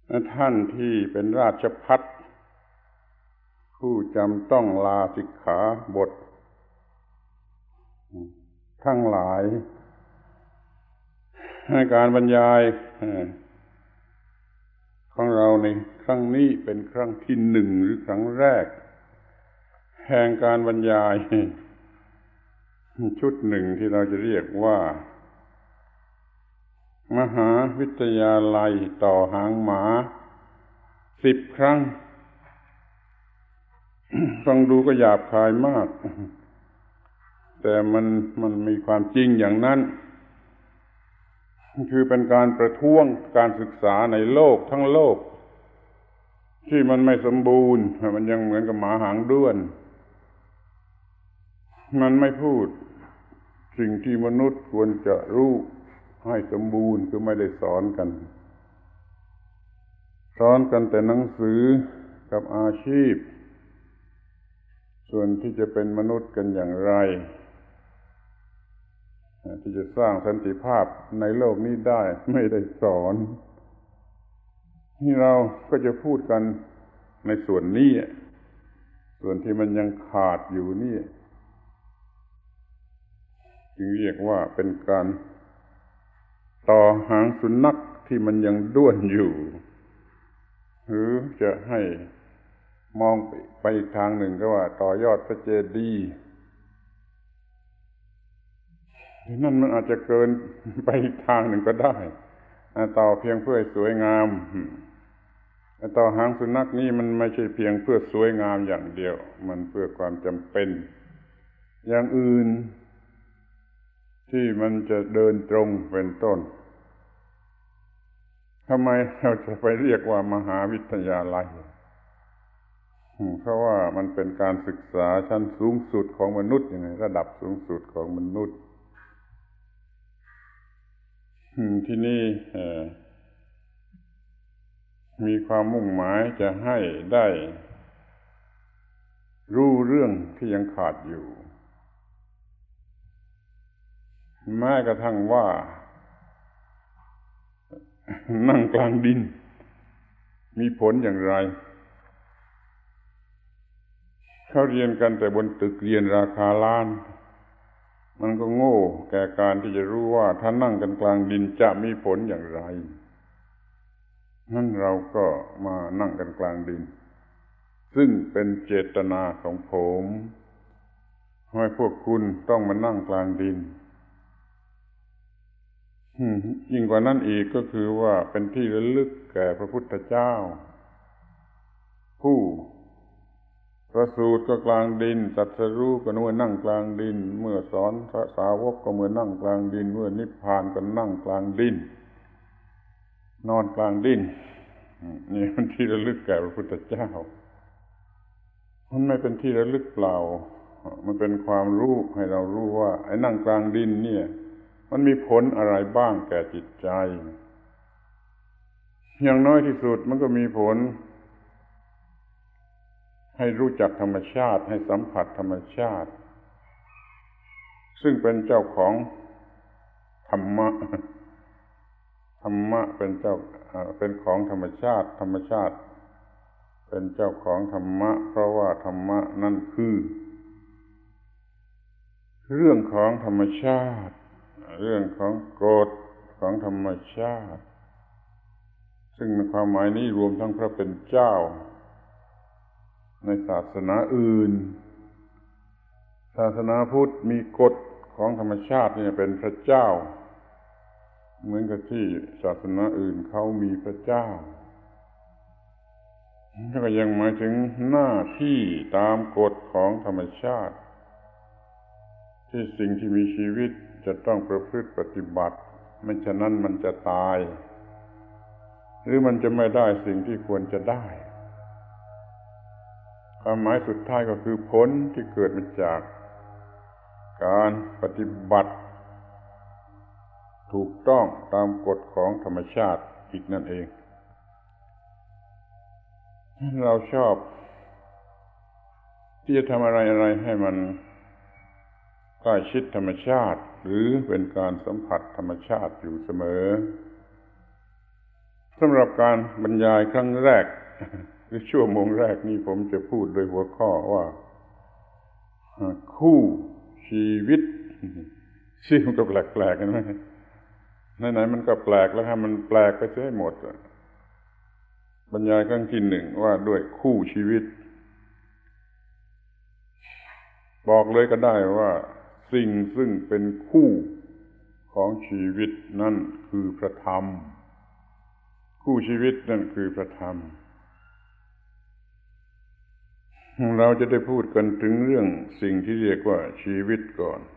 ท่านที่เป็นราชภัฏผู้จำต้องลาสิกขาบททั้งหลายในการบรรยายของเราในครั้งนี้เป็นครั้งที่หนึ่งหรือครั้งแรกแห่งการบรรยายชุดหนึ่งที่เราจะเรียกว่ามหาวิทยาลัยต่อหางหมา10 ครั้ง ฟังดูก็หยาบคายมากแต่มันมีความจริงอย่างนั้นคือเป็นการประท้วงการศึกษาในโลกทั้งโลกที่มันไม่สมบูรณ์มันยังเหมือนกับหมาหางด้วนมันไม่พูดสิ่งที่มนุษย์ควรจะรู้ให้สมบูรณ์คือไม่ได้สอนกันแต่หนังสือกับอาชีพส่วนที่จะเป็นมนุษย์กันอย่างไรที่จะสร้างสันติภาพในโลกนี้ได้ไม่ได้สอนนี่เราก็จะพูดกันในส่วนนี้ส่วนที่มันยังขาดอยู่นี่จึงเรียกว่าเป็นการต่อหางสุนัขที่มันยังด้วนอยู่หรือจะให้มองไปอีกทางหนึ่งก็ว่าต่อยอดพระเจดีย์นั่นมันอาจจะเกินไปอีกทางหนึ่งก็ได้ต่อเพียงเพื่อสวยงามต่อหางสุนัขนี่มันไม่ใช่เพียงเพื่อสวยงามอย่างเดียวมันเพื่อความจำเป็นอย่างอื่นที่มันจะเดินตรงเป็นต้นทำไมเราจะไปเรียกว่ามหาวิทยาลัยเพราะว่ามันเป็นการศึกษาชั้นสูงสุดของมนุษย์ยังไงระดับสูงสุดของมนุษย์ที่นี่มีความมุ่งหมายจะให้ได้รู้เรื่องที่ยังขาดอยู่แม้กระทั่งว่านั่งกลางดินมีผลอย่างไรเขาเรียนกันแต่บนตึกเรียนราคาล้านมันก็โง่แก่การที่จะรู้ว่าถ้านั่งกันกลางดินจะมีผลอย่างไรนั่นเราก็มานั่งกันกลางดินซึ่งเป็นเจตนาของผมให้พวกคุณต้องมานั่งกลางดินยิ่งกว่านั้นอีกก็คือว่าเป็นที่ระลึกแก่พระพุทธเจ้าผู้ประสูติก็กลางดินตรัสรู้ก็เมื่อนั่งกลางดินเมื่อสอนพระสาวกก็เมื่อนั่งกลางดินเมื่อนิพพานก็นั่งกลางดินนอนกลางดินนี่เป็นที่ระลึกแก่พระพุทธเจ้ามันไม่เป็นที่ระลึกเปล่ามันเป็นความรู้ให้เรารู้ว่าไอ้นั่งกลางดินเนี่ยมันมีผลอะไรบ้างแก่จิตใจอย่างน้อยที่สุดมันก็มีผลให้รู้จักธรรมชาติให้สัมผัสธรรมชาติซึ่งเป็นเจ้าของธรรมะเป็นของธรรมชาติธรรมชาติเป็นเจ้าของธรรมะเพราะว่าธรรมะนั่นคือเรื่องของธรรมชาติเรื่องของกฎของธรรมชาติซึ่งในความหมายนี้รวมทั้งพระเป็นเจ้าในศาสนาอื่นศาสนาพุทธมีกฎของธรรมชาตินี่เป็นพระเจ้าเหมือนกับที่ศาสนาอื่นเขามีพระเจ้าแล้วก็ยังหมายถึงหน้าที่ตามกฎของธรรมชาติที่สิ่งที่มีชีวิตจะต้องประพฤติปฏิบัติไม่ฉะนั้นมันจะตายหรือมันจะไม่ได้สิ่งที่ควรจะได้ความหมายสุดท้ายก็คือผลที่เกิดมาจากการปฏิบัติถูกต้องตามกฎของธรรมชาติอีกนั่นเองเราชอบที่จะทำอะไรให้มันใกล้ชิดธรรมชาติหรือเป็นการสัมผัสธรรมชาติอยู่เสมอสำหรับการบรรยายครั้งแรกหรือชั่วโมงแรกนี้ผมจะพูดโดยหัวข้อว่าคู่ชีวิตชื่อมันก็แปลกๆกันไหมไหนๆมันก็แปลกแล้วครับมันแปลกไปเสียให้หมดบรรยายครั้งที่หนึ่งว่าด้วยคู่ชีวิตบอกเลยก็ได้ว่าสิ่งซึ่งเป็นคู่ของชีวิตนั่นคือพระธรรมคู่ชีวิตนั่นคือพระธรรมเราจะได้พูดกันถึงเรื่องสิ่งที่เรียกว่าชีวิตก่อน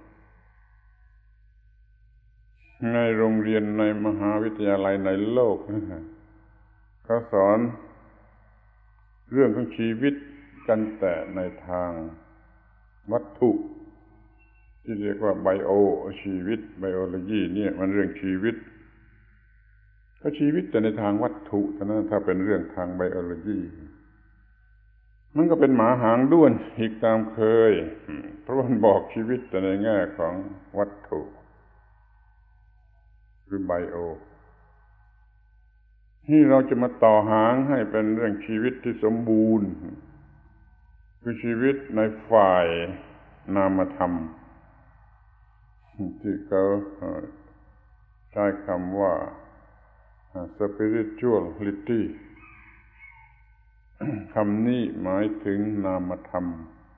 ในโรงเรียนในมหาวิทยาลัยในโลกเขาสอนเรื่องของชีวิตกันแต่ในทางวัตถุที่เรียกว่าไบโอชีวิตไบโอโลจีเนี่ยมันเรื่องชีวิตก็ชีวิตแต่ในทางวัตถุเท่านั้นถ้าเป็นเรื่องทางไบโอโลจีมันก็เป็นหมาหางด้วนอีกตามเคยเพราะมันบอกชีวิตแต่ในแง่ของวัตถุหรือไบโอที่เราจะมาต่อหางให้เป็นเรื่องชีวิตที่สมบูรณ์คือชีวิตในฝ่ายนามธรรมที่เขาใช้คำว่า spirituality คำนี้หมายถึงนามธรรม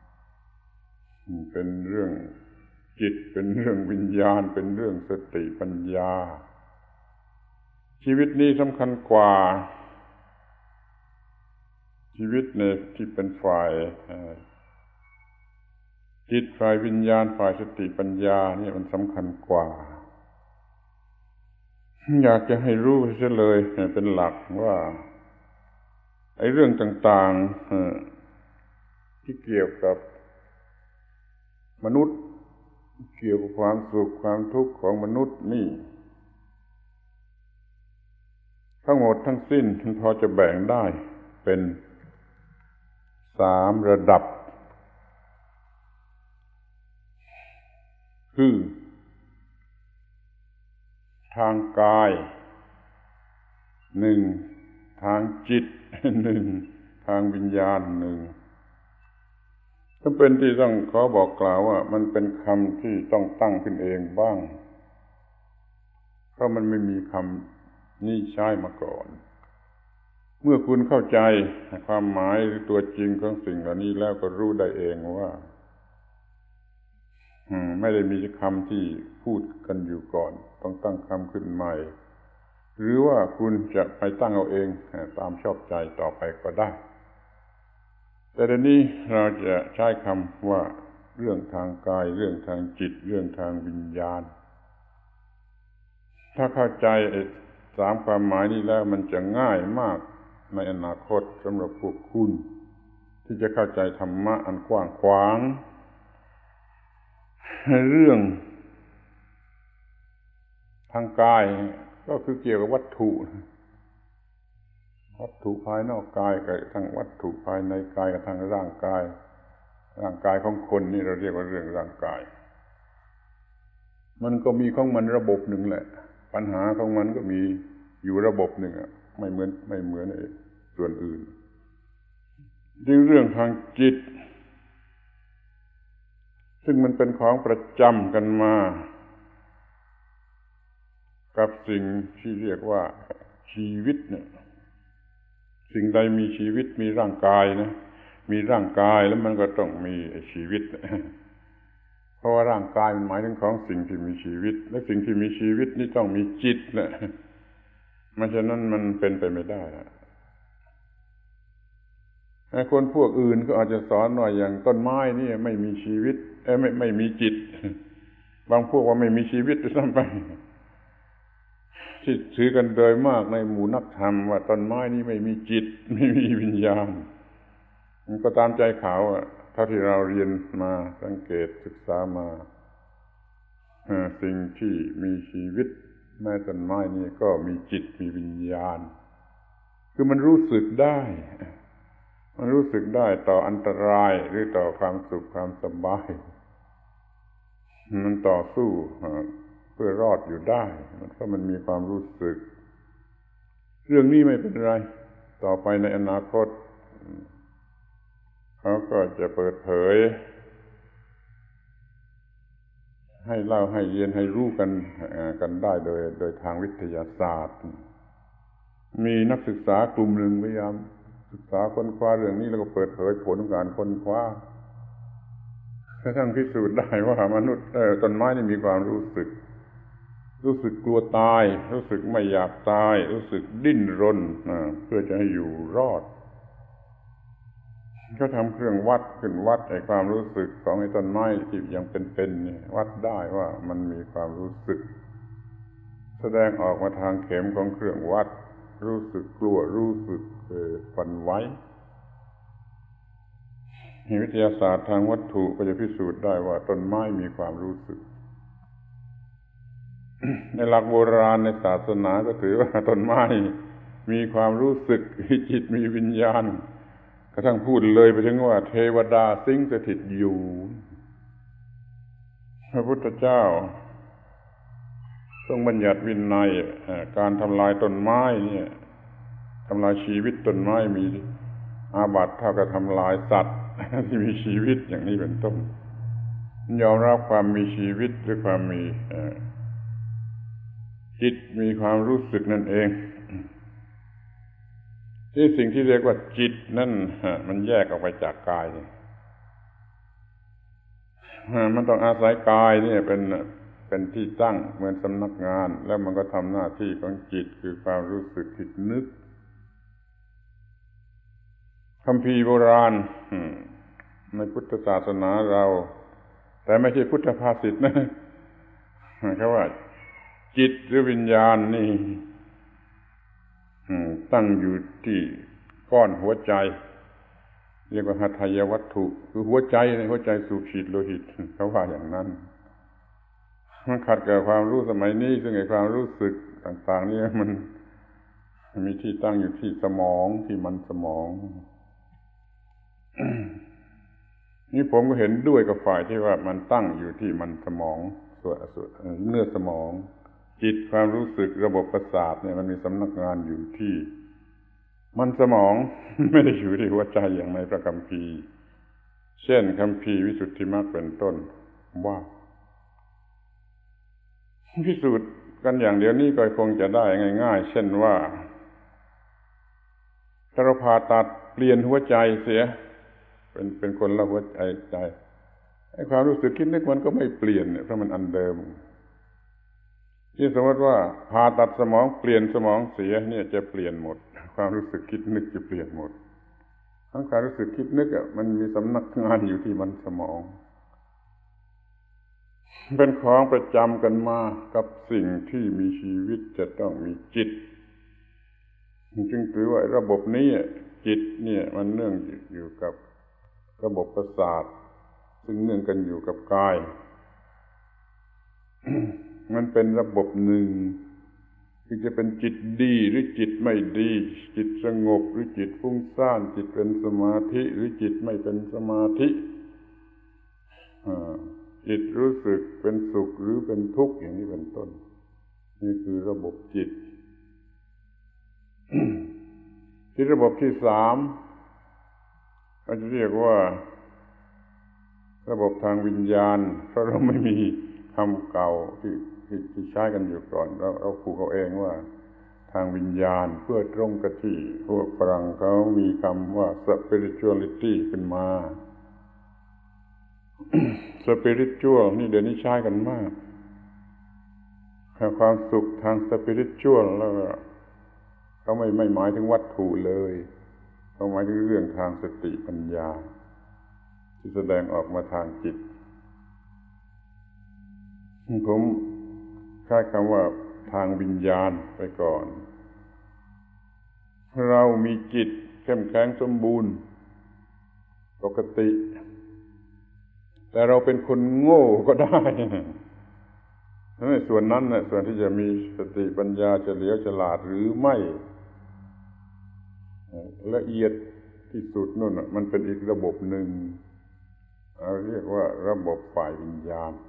เป็นเรื่องจิตเป็นเรื่องวิญญาณเป็นเรื่องสติปัญญาชีวิตนี้สำคัญกว่าชีวิตในที่เป็นฝ่ายจิตฝ่ายวิญญาณฝ่ายสติปัญญาเนี่ยมันสำคัญกว่าอยากจะให้รู้เสียเลยเป็นหลักว่าไอ้เรื่องต่างๆที่เกี่ยวกับมนุษย์เกี่ยวกับความสุขความทุกข์ของมนุษย์นี่ทั้งหมดทั้งสิ้นมันพอจะแบ่งได้เป็น3ระดับคือทางกาย1ทางจิต1ทางวิญญาณ1ก็เป็นที่ต้องขอบอกกล่าวว่ามันเป็นคำที่ต้องตั้งขึ้นเองบ้างเพราะมันไม่มีคำนี้ใช้มาก่อนเมื่อคุณเข้าใจความหมายหรือตัวจริงของสิ่งเหล่านี้แล้วก็รู้ได้เองว่าไม่ได้มีคำที่พูดกันอยู่ก่อนต้องตั้งคำขึ้นใหม่หรือว่าคุณจะไปตั้งเอาเองตามชอบใจต่อไปก็ได้แต่เดี๋ยวนี้เราจะใช้คำว่าเรื่องทางกายเรื่องทางจิตเรื่องทางวิญญาณถ้าเข้าใจ3ความหมายนี้แล้วมันจะง่ายมากในอนาคตสำหรับพวกคุณที่จะเข้าใจธรรมะอันกว้างขวางเรื่องทางกายก็คือเกี่ยวกับวัตถุภายนอกกายกับทางวัตถุภายในกายกับทางร่างกายของคนนี่เราเรียกว่าเรื่องร่างกายมันก็มีของมันระบบหนึ่งแหละปัญหาของมันก็มีอยู่ระบบหนึ่งไม่เหมือนส่วนอื่นเรื่องทางจิตซึ่งมันเป็นของประจำกันมากับสิ่งที่เรียกว่าชีวิตเนี่ยสิ่งใดมีชีวิตมีร่างกายนะมีร่างกายแล้วมันก็ต้องมีชีวิตเพราะว่าร่างกายมันหมายถึงของสิ่งที่มีชีวิตและสิ่งที่มีชีวิตนี่ต้องมีจิตนะมันฉะนั้นมันเป็นไปไม่ได้คนพวกอื่นก็อาจจะสอนหน่อยอย่างต้นไม้นี่ไม่มีชีวิตไม่มีจิตบางพวกว่าไม่มีชีวิตด้วยซ้ำไปที่ถือกันโดยมากในหมู่นักธรรมว่าต้นไม้นี่ไม่มีจิตไม่มีวิญญาณมันก็ตามใจเขาเท่าที่เราเรียนมาสังเกตศึกษามาสิ่งที่มีชีวิตแม้ต้นไม้นี่ก็มีจิตมีวิญญาณคือมันรู้สึกได้ต่ออันตรายหรือต่อความสุขความสบายมันต่อสู้เพื่อรอดอยู่ได้เพราะมันมีความรู้สึกเรื่องนี้ไม่เป็นไรต่อไปในอนาคตเขาก็จะเปิดเผยให้เล่าให้เรียนให้รู้กันได้โดยทางวิทยาศาสตร์มีนักศึกษากลุ่มหนึ่งพยายามศึกษาค้นคว้าเรื่องนี้แล้วก็เปิดเผยผลของการค้นคว้ากระทั่งพิสูจน์ได้ว่ามนุษย์ต้นไม้นี่มีความรู้สึกกลัวตายรู้สึกไม่อยากตายรู้สึกดิ้นรนเพื่อจะให้อยู่รอดเขาทำเครื่องวัดขึ้นวัดไอ้ความรู้สึกของไอ้ต้นไม้ที่ยังเป็นๆนี่วัดได้ว่ามันมีความรู้สึกแสดงออกมาทางเข็มของเครื่องวัดรู้สึกกลัวรู้สึกฝันไหววิทยาศาสตร์ทางวัตถุก็จะพิสูจน์ได้ว่าต้นไม้มีความรู้สึก ในหลักโบราณในศาสนาก็ถือว่าต้นไม้มีความรู้สึกมีจิตมีวิญญาณกระทั่งพูดเลยไปถึงว่าเทวดาสิงสถิตอยู่พระพุทธเจ้าทรงบัญญัติวินัยการทำลายต้นไม้เนี่ยทำลายชีวิตต้นไม้มีอาบัติเท่ากับทำลายสัตว์ที่มีชีวิตอย่างนี้เป็นต้นยอมรับความมีชีวิตหรือความมีจิตมีความรู้สึกนั่นเองที่สิ่งที่เรียกว่าจิตนั่นมันแยกออกไปจากกายมันต้องอาศัยกายนี่เป็นที่ตั้งเหมือนสำนักงานแล้วมันก็ทำหน้าที่ของจิตคือความรู้สึกคิดนึกคัมภีร์โบราณในพุทธศาสนาเราแต่ไม่ใช่พุทธภาษิตนะเขาว่าจิตหรือวิญญาณนี่ตั้งอยู่ที่ก้อนหัวใจเรียกว่าหทัยวัตถุคือหัวใจในหัวใจสูบฉีดโลหิตเขาว่าอย่างนั้นมันขัดกับความรู้สมัยนี้ซึ่งไอ้ความรู้สึกต่างๆนี่มันมีที่ตั้งอยู่ที่สมองที่มันสมองนี่ผมก็เห็นด้วยกับฝ่ายที่ว่ามันตั้งอยู่ที่มันสมองส่วนเนื้อสมองจิตความรู้สึกระบบประสาทเนี่ยมันมีสำนักงานอยู่ที่มันสมองไม่ได้อยู่ที่หัวใจอย่างในพระคัมภีร์เช่นคัมภีร์วิสุทธิมรรคเป็นต้นว่าพิสูจน์กันอย่างเดียวนี้ก็คงจะได้ง่ายๆเช่นว่าถ้าเราผ่าตัดเปลี่ยนหัวใจเสียเป็นคนละหัวใจไอ้ความรู้สึกคิดนึกมันก็ไม่เปลี่ยนเพราะมันอันเดิมที่สมมติว่าผ่าตัดสมองเปลี่ยนสมองเสียเนี่ยจะเปลี่ยนหมดความรู้สึกคิดนึกจะเปลี่ยนหมดทั้งความรู้สึกคิดนึกมันมีสำนักงานอยู่ที่มันสมองเป็นของประจำกันมากับสิ่งที่มีชีวิตจะต้องมีจิตจึงถือว่าระบบนี้จิตเนี่ยมันเนื่องอยู่กับระบบประสาทซึ่งเนื่องกันอยู่กับกาย มันเป็นระบบหนึ่งที่จะเป็นจิตดีหรือจิตไม่ดีจิตสงบหรือจิตฟุ้งซ่านจิตเป็นสมาธิหรือจิตไม่เป็นสมาธิจิตรู้สึกเป็นสุขหรือเป็นทุกข์อย่างนี้เป็นต้นนี่คือระบบจิต ที่ระบบที่สามเราจะเรียกว่าระบบทางวิญญาณเพราะเราไม่มีคำเก่าที่ใช้กันอยู่ก่อนเราผูกเอาเองว่าทางวิญญาณเพื่อตรงกับที่พวกฝรั่งเขามีคำว่า spirituality ขึ้นมา spiritual นี่เดี๋ยวนี้ใช้กันมากความสุขทาง spiritual แล้วเขาไม่หมายถึงวัตถุเลยเขาหมายถึงเรื่องทางสติปัญญาที่แสดงออกมาทางจิตผมใช้คำว่าทางวิญญาณไปก่อนเรามีจิตเข้มแข็งสมบูรณ์ปกติแต่เราเป็นคนโง่ก็ได้ส่วนนั้นส่วนที่จะมีสติปัญญาเฉลียวฉลาดหรือไม่ละเอียดที่สุดนู่นมันเป็นอีกระบบหนึ่งเราเรียกว่าระบบฝ่ายวิญญาณ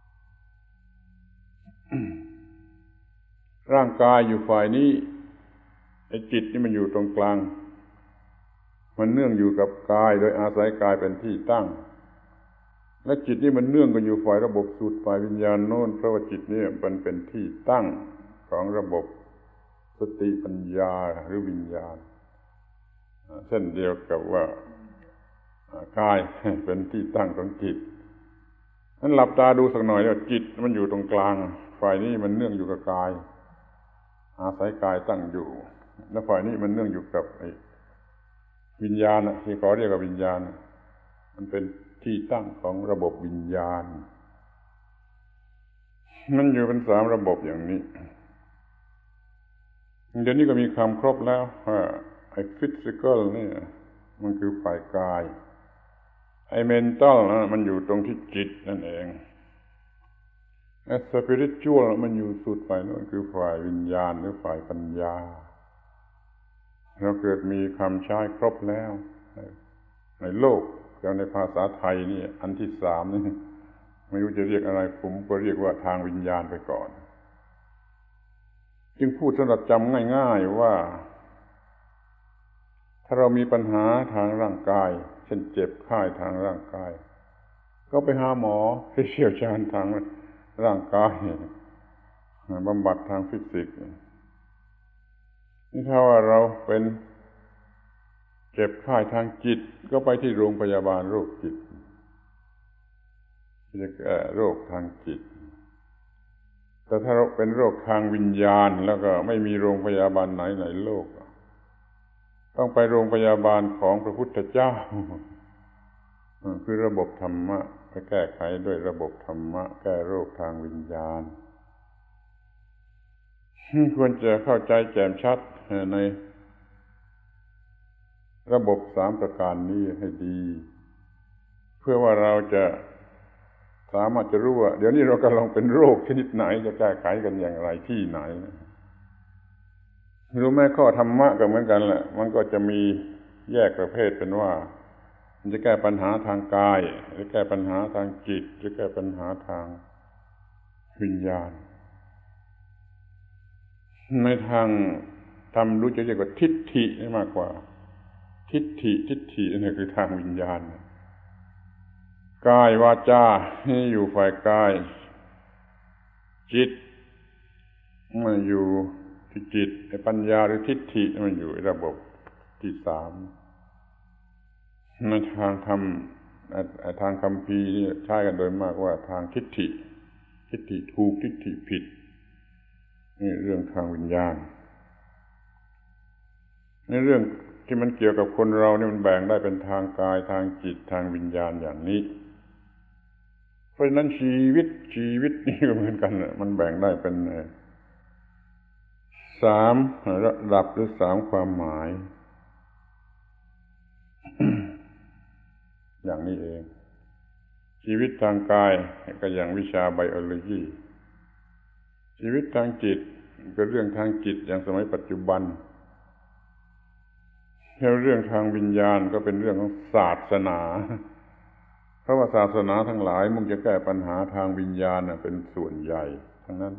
ร่างกายอยู่ฝ่ายนี้อ้จิตนี่มันอยู่ตรงกลางมันเนื่องอยู่กับกายโดยอาศัยกายเป็นที่ตั้งและจิตนี่มันเนื่องกันอยู่ฝ่ายระบบสูตรฝ่ายวิญญาณโน้นเพราะว่าจิตนี่มันเป็นที่ตั้งของระบบสติปัญญาหรือวิญญาณเช่นเดียวกับว่ากายเป็นที่ตั้งของจิตนั้นหลับตาดูสักหน่อยว่าจิตมันอยู่ตรงกลางฝ่ายนี้มันเนื่องอยู่กับกายอาศัยกายตั้งอยู่และฝ่ายนี้มันเนื่องอยู่กับวิญญาณที่เขาเรียกว่าวิญญาณมันเป็นที่ตั้งของระบบวิญญาณมันอยู่เป็น3ระบบอย่างนี้เดี๋ยวนี้ก็มีคำครบแล้วว่าไอ้ physical นี่มันคือฝ่ายกายไอ้ mental มันอยู่ตรงที่จิตนั่นเองไอ้ spiritual มันอยู่สุดฝ่ายโน้นคือฝ่ายวิญญาณหรือฝ่ายปัญญาเราเกิดมีคำใช้ครบแล้วในโลกแล้วในภาษาไทยนี่อันที่3นี่ไม่รู้จะเรียกอะไรผมก็เรียกว่าทางวิญญาณไปก่อนจึงพูดสำหรับจำง่ายๆว่าถ้าเรามีปัญหาทางร่างกายเช่นเจ็บไข้ทางร่างกายก็ไปหาหมอที่เชี่ยวชาญทางร่างกายบำบัดทางฟิสิกส์นี่ถ้าว่าเราเป็นเจ็บไข้ทางจิตก็ไปที่โรงพยาบาลโรคจิตจะแก้โรคทางจิตแต่ถ้าเราเป็นโรคทางวิญญาณแล้วก็ไม่มีโรงพยาบาลไหนในโลกต้องไปโรงพยาบาลของพระพุทธเจ้าคือระบบธรรมะไปแก้ไขด้วยระบบธรรมะแก้โรคทางวิญญาณควรจะเข้าใจแจ่มชัดในระบบ3ประการนี้ให้ดีเพื่อว่าเราจะสามารถจะรู้ว่าเดี๋ยวนี้เรากำลังเป็นโรคชนิดไหนจะแก้ไขกันอย่างไรที่ไหนรู้ไหมข้อธรรมะก็เหมือนกันแหละมันก็จะมีแยกประเภทเป็นว่ามันจะแก้ปัญหาทางกายหรือแก้ปัญหาทางจิตหรือแก้ปัญหาทางวิญญาณในทางธรรมรู้จะเรียกว่าทิฏฐิมากกว่าทิฏฐินี่คือทางวิญญาณกายวาจานี่อยู่ฝ่ายกายจิตมันอยู่ที่จิตปัญญาหรือทิฏฐิมันอยู่ระบบที่3ในทางธรรมทางคัมภีร์นี่ใช้กันโดยมากว่าทางทิฏฐิถูกทิฏฐิผิดนี่เรื่องทางวิญญาณในเรื่องที่มันเกี่ยวกับคนเราเนี่ยมันแบ่งได้เป็นทางกายทางจิตทางวิญญาณอย่างนี้เพราะฉะนั้นชีวิตนี่ก็เหมือนกันมันแบ่งได้เป็น3ระดับหรือ3ความหมาย อย่างนี้เองชีวิตทางกายก็อย่างวิชาไบโอโลจีชีวิตทางจิตก็เรื่องทางจิตอย่างสมัยปัจจุบันแล้วเรื่องทางวิญญาณก็เป็นเรื่องของศาสนาเพราะว่าศาสนาทั้งหลายมุ่งจะแก้ปัญหาทางวิญญาณเป็นส่วนใหญ่ทั้งนั้น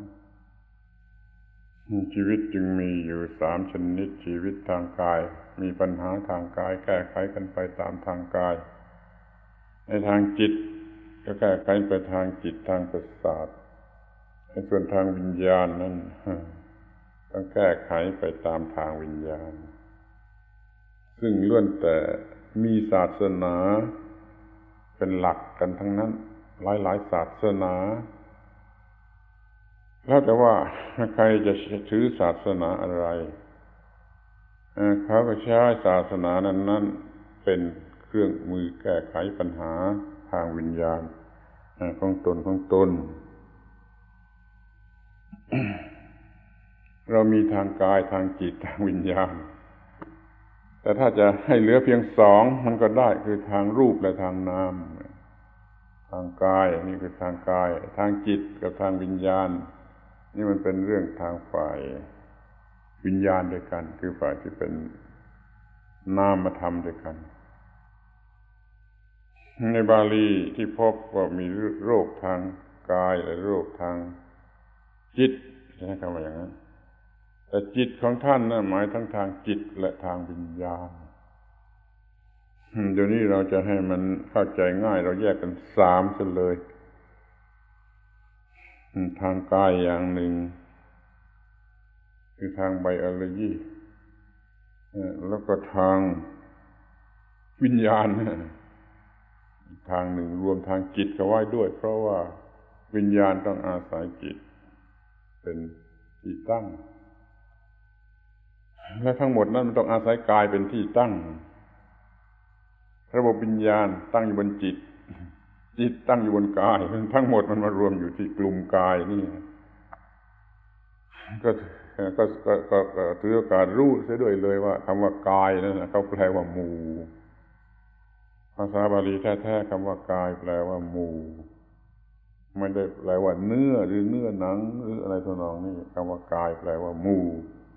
ชีวิตจึงมีอยู่3ชนิดชีวิตทางกายมีปัญหาทางกายแก้ไขกันไปตามทางกายในทางจิตก็แก้ไขไปทางจิตทางประสาทในส่วนทางวิญญาณนั้นต้องแก้ไขไปตามทางวิญญาณซึ่งล้วนแต่มีศาสนาเป็นหลักกันทั้งนั้นหลายศาสนาแล้วแต่ว่าใครจะถือศาสนาอะไรเขาก็ใช้ศาสนานั้นเป็นเครื่องมือแก้ไขปัญหาทางวิญญาณของตน เรามีทางกายทางจิตทางวิญญาณแต่ถ้าจะให้เหลือเพียง2มันก็ได้คือทางรูปและทางนามทางกายนี่คือทางกายทางจิตกับทางวิญญาณนี่มันเป็นเรื่องทางฝ่ายวิญญาณด้วยกันคือฝ่ายที่เป็นนามธรรมด้วยกันในบาลีที่พบว่ามีโรคทางกายและโรคทางจิตใช้คำว่าอย่างนั้นแต่จิตของท่านนะหมายทั้งทางจิตและทางวิญญาณเดี๋ยวนี้เราจะให้มันเข้าใจง่ายเราแยกกันสามซะเลยทางกายอย่างหนึ่งคือทางไบโอโลจีแล้วก็ทางวิญญาณทางหนึ่งรวมทางจิตเข้าไว้ด้วยเพราะว่าวิญญาณต้องอาศัยจิตเป็นที่ตั้งและทั้งหมดนั้นมันต้องอาศัยกายเป็นที่ตั้งระบบวิญญาณตั้งอยู่บนจิตจิตตั้งอยู่บนกายทั้งหมดมันมารวมอยู่ที่กลุ่มกายนี่ก็ถือโอกาสรู้เสียด้วยเลยว่าคำว่ากายนั่นนะเขาแปลว่าหมู่ภาษาบาลีแท้ๆคำว่ากายแปลว่าหมู่ไม่ได้แปลว่าเนื้อหรือเนื้อหนังหรืออะไรทำนองนี้คำว่ากายแปลว่าหมู่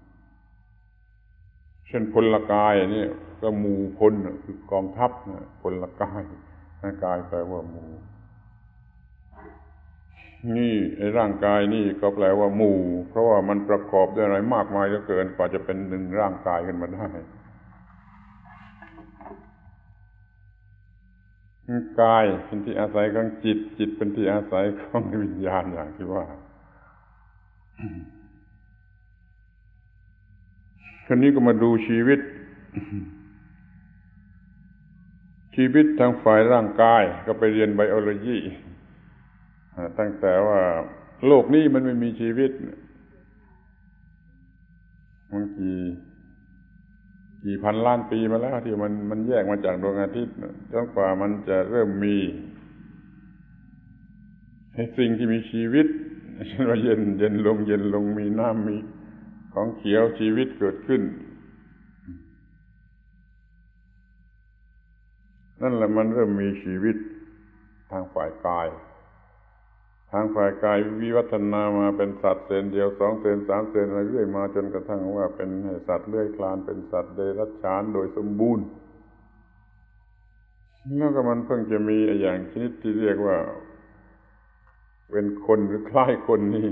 เช่นพลกายนี่ก็หมู่พลคือกองทัพนะพลกายกายแปลว่าหมู่นี่ไอ้ร่างกายนี่ก็แปลว่าหมู่เพราะว่ามันประกอบด้วยอะไรมากมายเหลือเกินกว่าจะเป็นหนึ่งร่างกายขึ้นมาได้กายเป็นที่อาศัยของจิตจิตเป็นที่อาศัยของวิญญาณอย่างที่ว่าคราวนี้ก็มาดูชีวิตทางฝ่ายร่างกายก็ไปเรียนไบโอโลจีตั้งแต่ว่าโลกนี้มันไม่มีชีวิตมันกี่พันล้านปีมาแล้วที่มันแยกมาจากดวงอาทิตย์จนกว่ามันจะเริ่มมีสิ่งที่มีชีวิตเช่นว่าเย็นลงมีน้ำมีของเขียวชีวิตเกิดขึ้นนั่นแหละมันเริ่มมีชีวิตทางฝ่ายกายวิวัฒนามาเป็นสัตว์เซนเดียว2 เซน 3 เซนเรื่อยมาจนกระทั่งว่าเป็นสัตว์เลื้อยคลานเป็นสัตว์เดรัจฉานโดยสมบูรณ์แล้วก็มันเพิ่งจะมีอย่างชนิดที่เรียกว่าเป็นคนหรือคล้ายคนนี่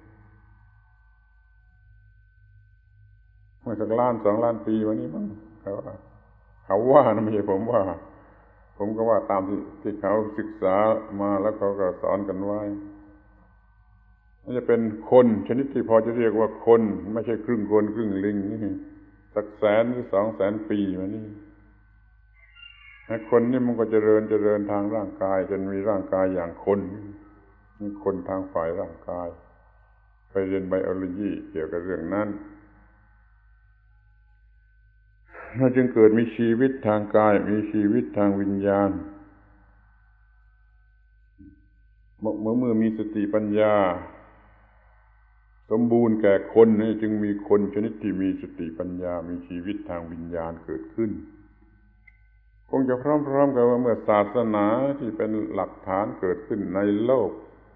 เมื่อสักล้าน2 ล้านปีมานี้มั้งเขาว่านะไม่ใช่ผมว่าผมก็ว่าตามที่เขาศึกษามาแล้วเขาก็สอนกันไว้มันจะเป็นคนชนิดที่พอจะเรียกว่าคนไม่ใช่ครึ่งคนครึ่งลิงนี่สัก100,000 หรือ 200,000 ปีมานี่คนนี่มันก็เจริญทางร่างกายจนมีร่างกายอย่างคนนี่คนทางฝ่ายร่างกายไปเรียนไบโอโลจีเกี่ยวกับเรื่องนั้นเราจึงเกิดมีชีวิตทางกายมีชีวิตทางวิญญาณเมื่อมีสติปัญญาสมบูรณ์แก่คนนี่จึงมีคนชนิดที่มีสติปัญญามีชีวิตทางวิญญาณเกิดขึ้นคงจะพร้อมๆกันว่าเมื่อศาสนาที่เป็นหลักฐานเกิดขึ้นในโลก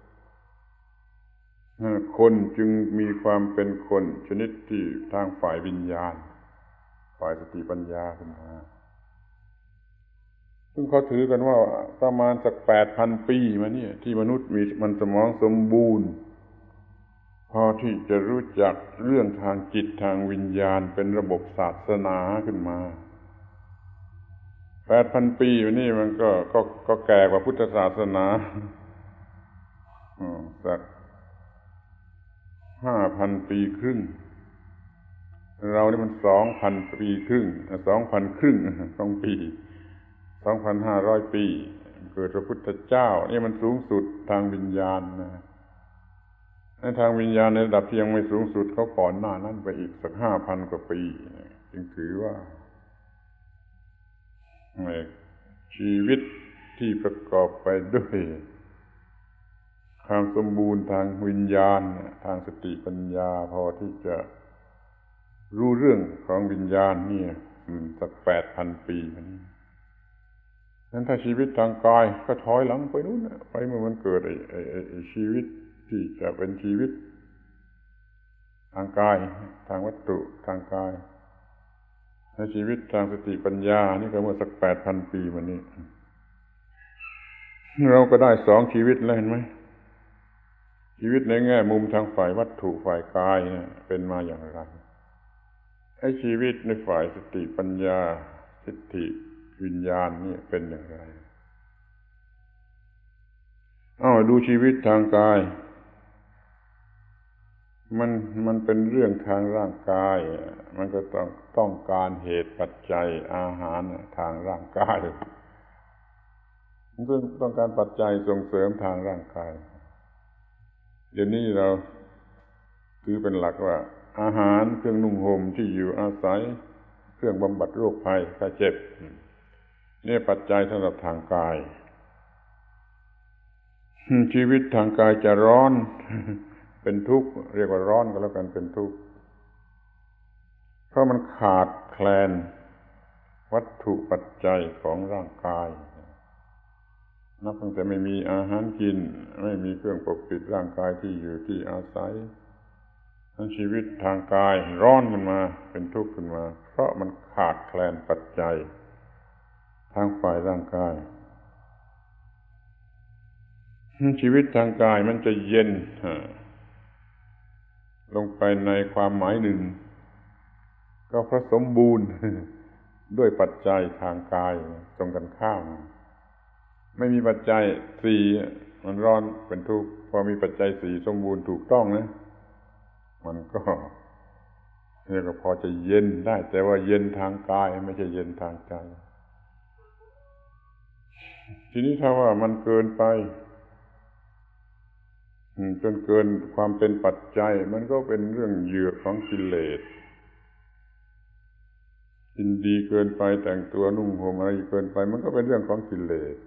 คนจึงมีความเป็นคนชนิดที่ทางฝ่ายวิญญาณฝ่ายสติปัญญาขึ้นมาซึ่งเขาถือกันว่าประมาณสัก 8,000 ปีมาเนี่ยที่มนุษย์มีมันสมองสมบูรณ์พอที่จะรู้จักเรื่องทางจิตทางวิญญาณเป็นระบบศาสนาขึ้นมา 8,000 ปีมานี่มันก็แก่กว่าพุทธศาสนาสัก 5,000 ปีครึ่งเรานี่มัน 2,000 ปีครึ่ง 2,000 ครึ่ง2 ปี 2,500 ปีเกิดพระพุทธเจ้านี่มันสูงสุดทางวิญญาณนะในทางวิญญาณในระดับที่ยังไม่สูงสุดเขาก่อนหน้านั้นไปอีกสัก 5,000 กว่าปีจึงถือว่าชีวิตที่ประกอบไปด้วยความสมบูรณ์ทางวิญญาณทางสติปัญญาพอที่จะรู้เรื่องของวิญญาณนี่สัก 8,000 ปีนั้นถ้าชีวิตทางกายก็ถอยหลังไปนู่นไปเมื่อมันเกิดไอ้ชีวิตที่จะเป็นชีวิตทางกายทางวัตถุทางกายในชีวิตทางสติปัญญานี่ก็เมื่อสัก 8,000 ปีมานี้เราก็ได้2 ชีวิตแล้วเห็นไหมชีวิตในแง่มุมทางฝ่ายวัตถุฝ่ายกายเป็นมาอย่างไรไอ้ชีวิตในฝ่ายสติปัญญาทิฏฐิวิญญาณนี่เป็นอย่างไรดูชีวิตทางกายมันเป็นเรื่องทางร่างกายมันก็ต้องการเหตุปัจจัยอาหารทางร่างกายมันก็ต้องการปัจจัยส่งเสริมทางร่างกายเดี๋ยวนี้เราถือเป็นหลักว่าอาหารเครื่องนุ่งห่มที่อยู่อาศัยเครื่องบำบัดโรคภัยไข้เจ็บนี่ปัจจัยสำหรับทางกายชีวิตทางกายจะร้อนเป็นทุกข์เรียกว่าร้อนก็แล้วกันเป็นทุกข์เพราะมันขาดแคลนวัตถุปัจจัยของร่างกายนับตั้งแต่ไม่มีอาหารกินไม่มีเครื่องปกปิดร่างกายที่อยู่ที่อาศัยชีวิตทางกายร้อนขึ้นมาเป็นทุกข์ขึ้นมาเพราะมันขาดแคลนปัจจัยทางฝ่ายร่างกายชีวิตทางกายมันจะเย็นลงไปในความหมายหนึ่งก็เพราะสมบูรณ์ด้วยปัจจัยทางกายตรงกันข้ามไม่มีปัจจัยสี่มันร้อนเป็นทุกข์พอมีปัจจัยสี่สมบูรณ์ถูกต้องนะมันก็เรียกว่าพอจะเย็นได้แต่ว่าเย็นทางกายไม่ใช่เย็นทางใจทีนี้ถ้าว่ามันเกินไปจนเกินความเป็นปัจจัยมันก็เป็นเรื่องเหยื่อของกิเลสกินดีเกินไปแต่งตัวนุ่งห่มอะไรเกินไปมันก็เป็นเรื่องของกิเลส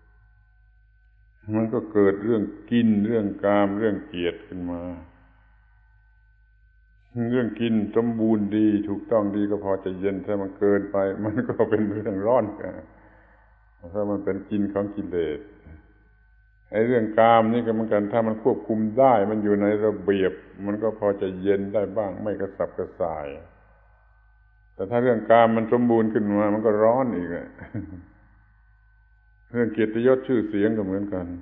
มันก็เกิดเรื่องกินเรื่องกามเรื่องเกียรติขึ้นมาเรื่องกินสมบูรณ์ดีถูกต้องดีก็พอจะเย็นถ้ามันเกินไปมันก็เป็นเรื่องร้อนถ้ามันเป็นกินของกิเลสไอ้เรื่องกามนี่ก็เหมือนกันถ้ามันควบคุมได้มันอยู่ในระเบียบมันก็พอจะเย็นได้บ้างไม่กระสับกระส่ายแต่ถ้าเรื่องกามมันสมบูรณ์ขึ้นมามันก็ร้อนอีกเรื่องเกียรติยศชื่อเสียงก็เหมือนกัน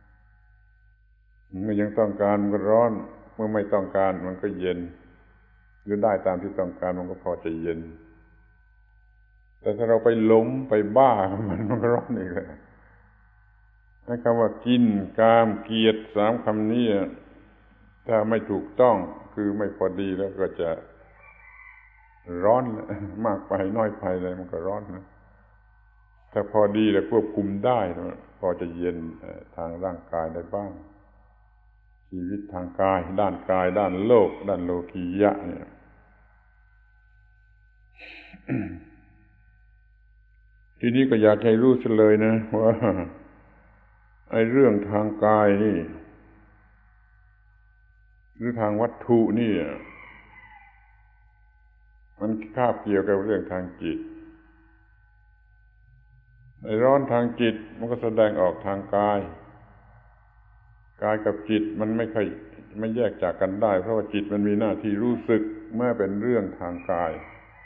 เมื่อยังต้องการมันก็ร้อนเมื่อไม่ต้องการมันก็เย็นหรือได้ตามที่ต้องการมันก็พอจะเย็นแต่ถ้าเราไปหลงไปบ้ามันก็ร้อนอีกเลยคำว่ากินกามเกียรติสามคำนี้ถ้าไม่ถูกต้องคือไม่พอดีแล้วก็จะร้อนมากไปน้อยไปอะไรมันก็ร้อนนะถ้าพอดีแล้วควบคุมได้พอจะเย็นทางร่างกายได้บ้างชีวิตทางกายด้านกายด้านโลกด้านโลกียะเนี่ย ทีนี้ก็อยากให้รู้ซะเลยนะว่าไอ้เรื่องทางกายนี่หรือทางวัตถุนี่มันคาบเกี่ยวกับเรื่องทางจิตไอ้ร้อนทางจิตมันก็แสดงออกทางกายกายกับจิตมันไม่แยกจากกันได้เพราะว่าจิตมันมีหน้าที่รู้สึกแม้เป็นเรื่องทางกาย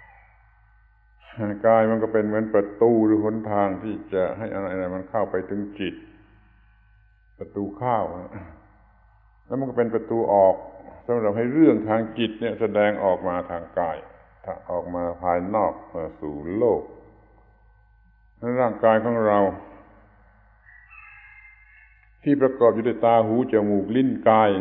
กายมันก็เป็นเหมือนประตูหรือหนทางที่จะให้อะไรมันเข้าไปถึงจิตประตูเข้าแล้วมันก็เป็นประตูออกสำหรับให้เรื่องทางจิตเนี่ยแสดงออกมาทางกายออกมาภายนอกมาสู่โลกร่างกายของเราที่ประกอบอยู่ด้วยตาหูจมูกลิ้นกาย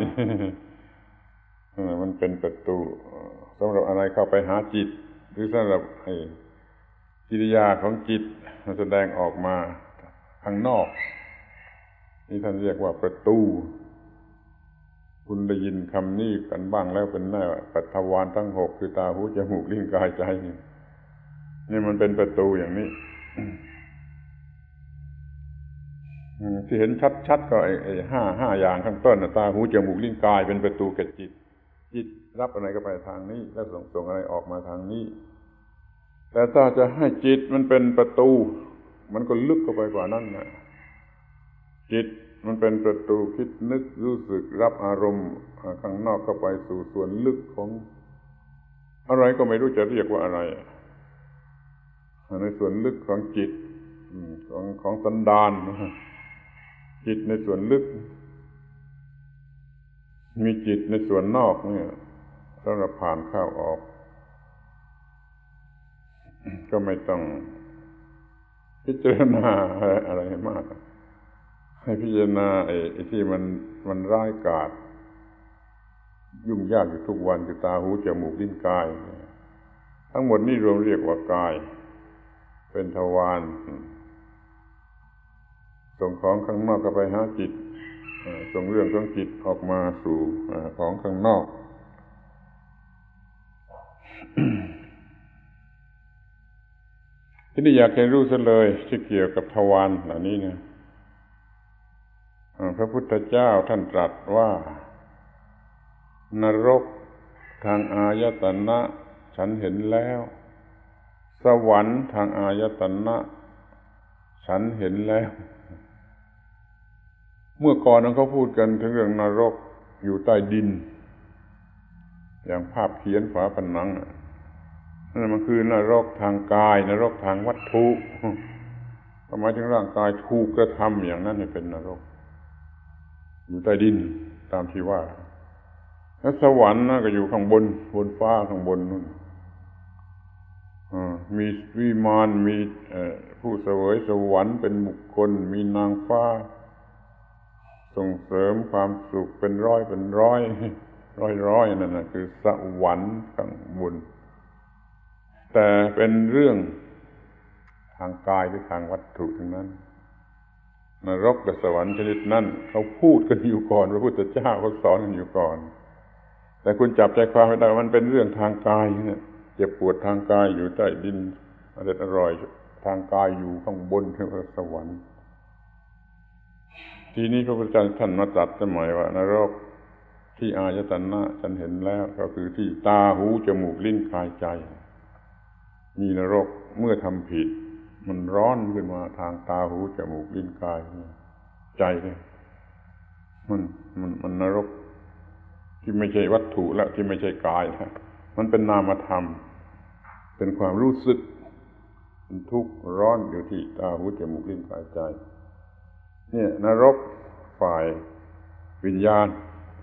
มันเป็นประตูสำหรับอะไรเข้าไปหาจิตหรือสำหรับให้กิริยาของจิตมันแสดงออกมาข้างนอกนี่ท่านเรียกว่าประตูคุณได้ยินคำนี้กันบ้างแล้วเป็นแน่ปัทวารทั้งหกคือตาหูจมูกลิ้นกายใจนี่มันเป็นประตูอย่างนี้ที่เห็นชัดๆก็ไอ้ห้าอย่างข้างต้นตาหูจมูกลิ้นกายเป็นประตูแก่จิตจิตรับอะไรก็ไปทางนี้แล้วส่งอะไรออกมาทางนี้แต่ถ้าจะให้จิตมันเป็นประตูมันก็ลึกเข้าไปกว่านั้นนะจิตมันเป็นประตูคิดนึกรู้สึกรับอารมณ์ข้างนอกเข้าไปสู่ส่วนลึกของอะไรก็ไม่รู้จะเรียกว่าอะไรในส่วนลึกของจิตของสันดานจิตในส่วนลึกมีจิตในส่วนนอกเนี่ยสำหรับผ่านเข้าออกก็ไม่ต้องพิจารณาอะไรมากให้พิจารณาไอ้ที่มันร้ายกาจยุ่งยากอยู่ทุกวันคือตาหูจมูกลิ้นกายทั้งหมดนี่รวมเรียกว่ากายเป็นทวารส่งของข้างนอกก็ไปหาจิตส่งเรื่องของจิตออกมาสู่ของข้างนอกที่นี่อยากให้รู้ซะเลยที่เกี่ยวกับทวารเหล่านี้นะพระพุทธเจ้าท่านตรัสว่านรกทางอายตนะฉันเห็นแล้วสวรรค์ทางอายตนะฉันเห็นแล้วเมื่อก่อนนั้นเขาพูดกันถึงเรื่องนรกอยู่ใต้ดินอย่างภาพเขียนฝาผนังนั่นมันคือนรกทางกายนรกทางวัตถุหมายถึงร่างกายถูกกระทำอย่างนั้นเป็นนรกอยู่ใต้ดินตามที่ว่าแล้วสวรรค์ก็อยู่ข้างบนฟ้าข้างบนนู่นมีวิมานมีผู้เสวยสวรรค์เป็นบุคคลมีนางฟ้าส่งเสริมความสุขเป็นร้อยนั่นน่ะคือสวรรค์ข้างบนแต่เป็นเรื่องทางกายหรือทางวัตถุทั้งนั้นนรกกับสวรรค์ชนิดนั้นเขาพูดกันอยู่ก่อนพระพุทธเจ้าเขาสอนกันอยู่ก่อนแต่คุณจับใจความไม่ได้มันเป็นเรื่องทางกายเนี่ยเจ็บปวดทางกายอยู่ใต้ดินอร่อยทางกายอยู่ข้างบนคือสวรรค์ทีนี้พระพุทธเจ้าท่านมาตรัสสมัยว่านรกที่อายตนะฉันเห็นแล้วก็คือที่ตาหูจมูกลิ้นกายใจมีนรกเมื่อทำผิดมันร้อนขึ้นมาทางตาหูจมูกลิ้นกายใจเนี่ยมันนรกที่ไม่ใช่วัตถุแล้วที่ไม่ใช่กายแล้วมันเป็นนามธรรมเป็นความรู้สึกมันทุกข์ร้อนอยู่ที่ตาหูจมูกลิ้นกายใจเนี่ยนรกฝ่ายวิญญาณ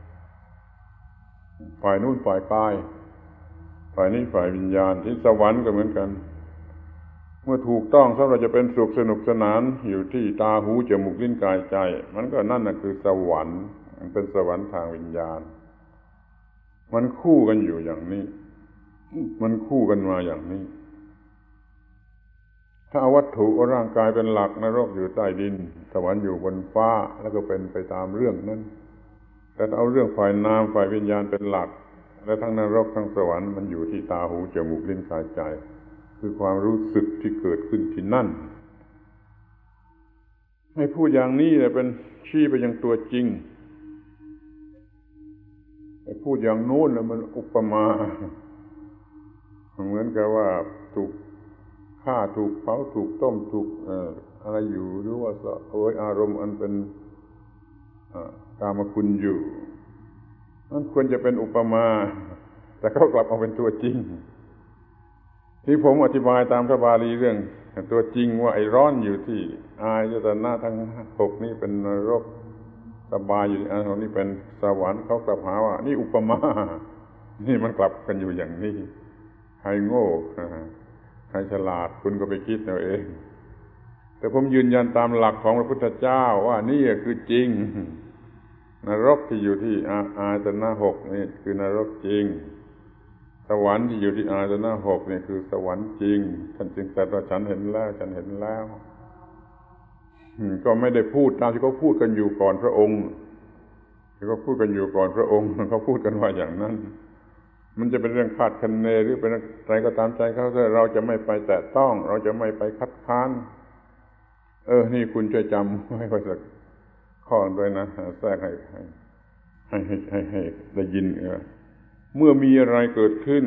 ฝ่ายนู้นฝ่ายกายฝ่ายนี้ฝ่ายวิญญาณที่สวรรค์ก็เหมือนกันเมื่อถูกต้องสำหรับจะเป็นสุขสนุกสนานอยู่ที่ตาหูจมูกลิ้นกายใจมันก็นั่นน่ะคือสวรรค์มันเป็นสวรรค์ทางวิญญาณมันคู่กันอยู่อย่างนี้มันคู่กันมาอย่างนี้ถ้าเอาวัตถุร่างกายเป็นหลักนรกอยู่ใต้ดินสวรรค์อยู่บนฟ้าแล้วก็เป็นไปตามเรื่องนั้นแต่เอาเรื่องฝ่ายนามฝ่ายวิญญาณเป็นหลักและทั้งนรกทั้งสวรรค์มันอยู่ที่ตาหูจมูกลิ้นกายใจคือความรู้สึกที่เกิดขึ้นที่นั่นให้พูดอย่างนี้แหละเป็นชี้ไปยังตัวจริงให้พูดอย่างโน้นแล้วมันอุปมาเหมือนกับว่าถูกฆ่าถูกเผาถูกต้มถูกอะไรอยู่หรือว่าอารมณ์อันเป็นกามคุณอยู่นั่นควรจะเป็นอุปมาแต่เขากลับเอาเป็นตัวจริงที่ผมอธิบายตามพระบาลีเรื่องตัวจริงว่าไอ้ร้อนอยู่ที่อายตนะทั้งหกนี่เป็นนรกสบายอยู่อันนี้เป็นสวรรค์เขากลับหาว่านี่อุปมานี่มันกลับกันอยู่อย่างนี้ใครโง่ใครฉลาดคุณก็ไปคิดเอาเองแต่ผมยืนยันตามหลักของพระพุทธเจ้าว่านี่คือจริงนรกที่อยู่ที่อายตนะหกนี่คือนรกจริงสวรรค์ที่อยู่ที่อายตนะหกนี่คือสวรรค์จริงท่านจึงตรัสว่าฉันเห็นแล้วก็ไม่ได้พูดตามที่เขาพูดกันอยู่ก่อนพระองค์ที่เขาพูดกันอยู่ก่อนพระองค์เขาพูดกันว่าอย่างนั้นมันจะเป็นเรื่องคาดคะเนหรือเป็นอะไรก็ตามใจเขาถ้าเราจะไม่ไปแตะต้องเราจะไม่ไปคัดค้านนี่คุณช่วยจำไว้สักข้อด้วยนะแทรกให้ได้ยินเมื่อมีอะไรเกิดขึ้น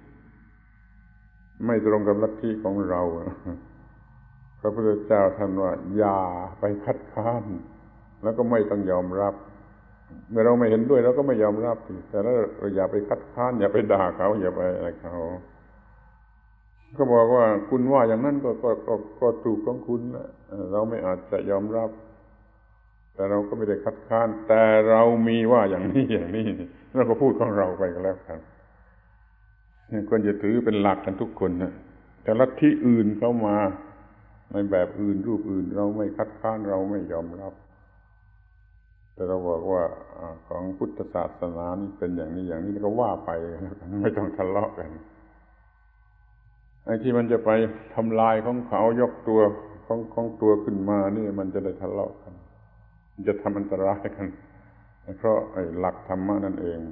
ไม่ตรงกับลัทธิของเราพระพุทธเจ้าท่านว่าอย่าไปคัดค้านแล้วก็ไม่ต้องยอมรับเมื่อเราไม่เห็นด้วยเราก็ไม่ยอมรับแต่แล้วเราอย่าไปคัดค้านอย่าไปด่าเขาอย่าไปอะไรเขาก็บอกว่าคุณว่าอย่างนั้นก็ถูกของคุณนะเราไม่อาจจะยอมรับแแต่เราก็ไม่ได้คัดค้านแต่เรามีว่าอย่างนี้อย่างนี้เราก็พูดของเราไปก็แล้วกันควรจะถือเป็นหลักกันทุกคนนะแต่ลัทธิอื่นเข้ามาในแบบอื่นรูปอื่นเราไม่คัดค้านเราไม่ยอมรับแต่เราบอกว่าของพุทธศาสนานี่เป็นอย่างนี้อย่างนี้ก็ว่าไปไม่ต้องทะเลาะกันไอ้ที่มันจะไปทำลายของเขายกตัวของตัวขึ้นมานี่มันจะได้ทะเลาะกันมันจะทำอันตรายกันเพราะไอ้หลักธรรมะนั่นเอง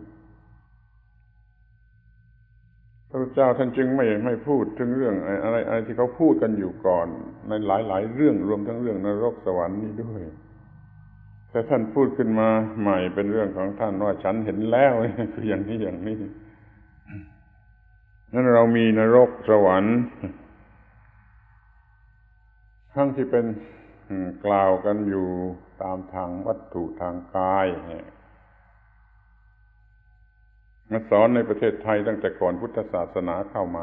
พระพุทธเจ้าท่านจึงไม่พูดถึงเรื่องอะไรที่เขาพูดกันอยู่ก่อนในหลายเรื่องรวมทั้งเรื่องนรกสวรรค์นี่ด้วยแต่ท่านพูดขึ้นมาใหม่เป็นเรื่องของท่านว่าฉันเห็นแล้วคืออย่างนี้อย่างนี้นั้นเรามีนรกสวรรค์ทั้งที่เป็นกล่าวกันอยู่ตามทางวัตถุทางกายมาสอนในประเทศไทยตั้งแต่ก่อนพุทธศาสนาเข้ามา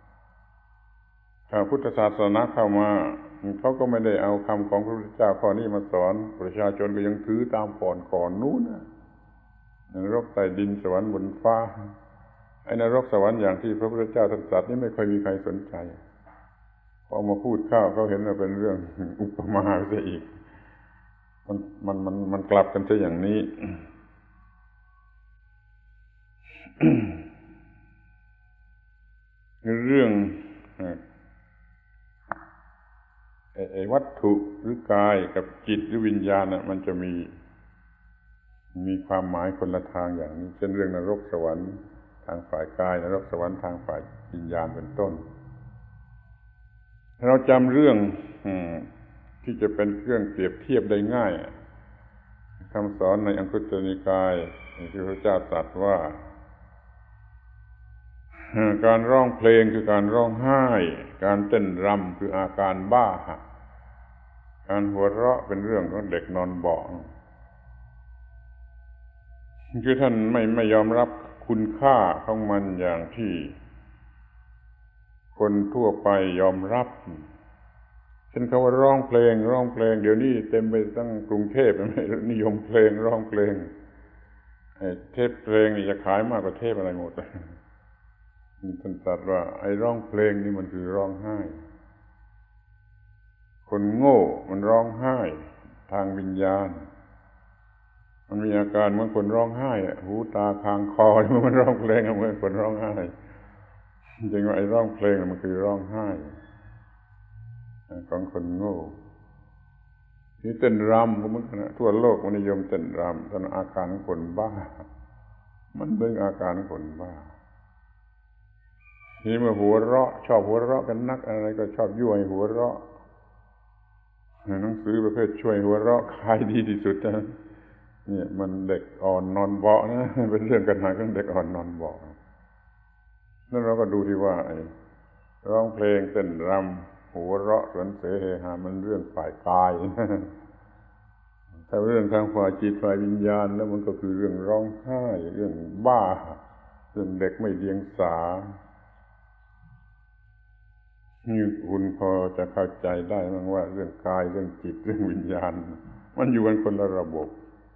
พุทธศาสนาเข้ามาเขาก็ไม่ได้เอาคำของพระพุทธเจ้าข้อนี้มาสอนประชาชนก็ยังถือตามก่อนนู้นนรกใต้ดินสวรรค์บนฟ้าไอ้นรกสวรรค์อย่างที่พระพุทธเจ้าตรัสนี่ไม่ค่อยมีใครสนใจพอมาพูดเข้าเขาเห็นว่าเป็นเรื่องอุปมาไปซะอีกมันกลับกันซะอย่างนี้ เรื่องวัตถุหรือกายกับจิตหรือวิญญาณมันจะมีความหมายคนละทางอย่างนี้เช่นเรื่องนรกสวรรค์ทางฝ่ายกายนรกสวรรค์ทางฝ่ายวิญญาณเป็นต้นเราจำเรื่องที่จะเป็นเครื่องเปรียบเทียบได้ง่ายคำสอนในอังคุตรนิกายที่พระเจ้าตรัสว่าการร้องเพลงคือการร้องไห้การเต้นรำคืออาการบ้าการหัวเราะเป็นเรื่องของเด็กนอนเบาะคือท่านไม่ยอมรับคุณค่าของมันอย่างที่คนทั่วไปยอมรับเช่นคำว่าร้องเพลงเดี๋ยวนี้เต็มไปทั้งกรุงเทพไม่นิยมเพลงร้องเพลงเทปเพลงนี่จะขายมากกว่าเทปอะไรหมดท่านตรัสว่าไอ้ร้องเพลงนี่มันคือร้องไห้คนโง่มันร้องไห้ทางวิญญาณมันมีอาการเหมือนคนร้องไห้หูตาคางคอมันร้องเพลงเหมือนคนร้องไห้จริงว่าไอ้ร้องเพลงมันคือร้องไห้ของคนโง่ที่เต้นรำก็เหมือนกันทั่วโลกมันนิยมเต้นรำเป็นอาการของคนบ้ามันเป็นอาการของคนบ้านี่เมื่อหัวเราะชอบหัวเราะกันนักอะไรก็ชอบยั่วให้หัวเราะหนังสือประเภทช่วยหัวเราะขายดีที่สุดนะเนี่ยมันเด็กอ่อนนอนเบาะนะเป็นเรื่องปัญหาของเด็กอ่อนนอนเบาะนั่นเราก็ดูที่ว่าไอ้ร้องเพลงเต้นรำหัวเราะสวนเสเฮฮามันเรื่องฝ่ายกายถ้าเรื่องทางฝ่ายจิตฝ่ายวิญญาณแล้วมันก็คือเรื่องร้องไห้เรื่องบ้าเรื่องเด็กไม่เดียงสานี่คุณพอจะเข้าใจได้มั้งว่าเรื่องกายเรื่องจิตเรื่องวิญญาณมันอยู่กันคนละระบบ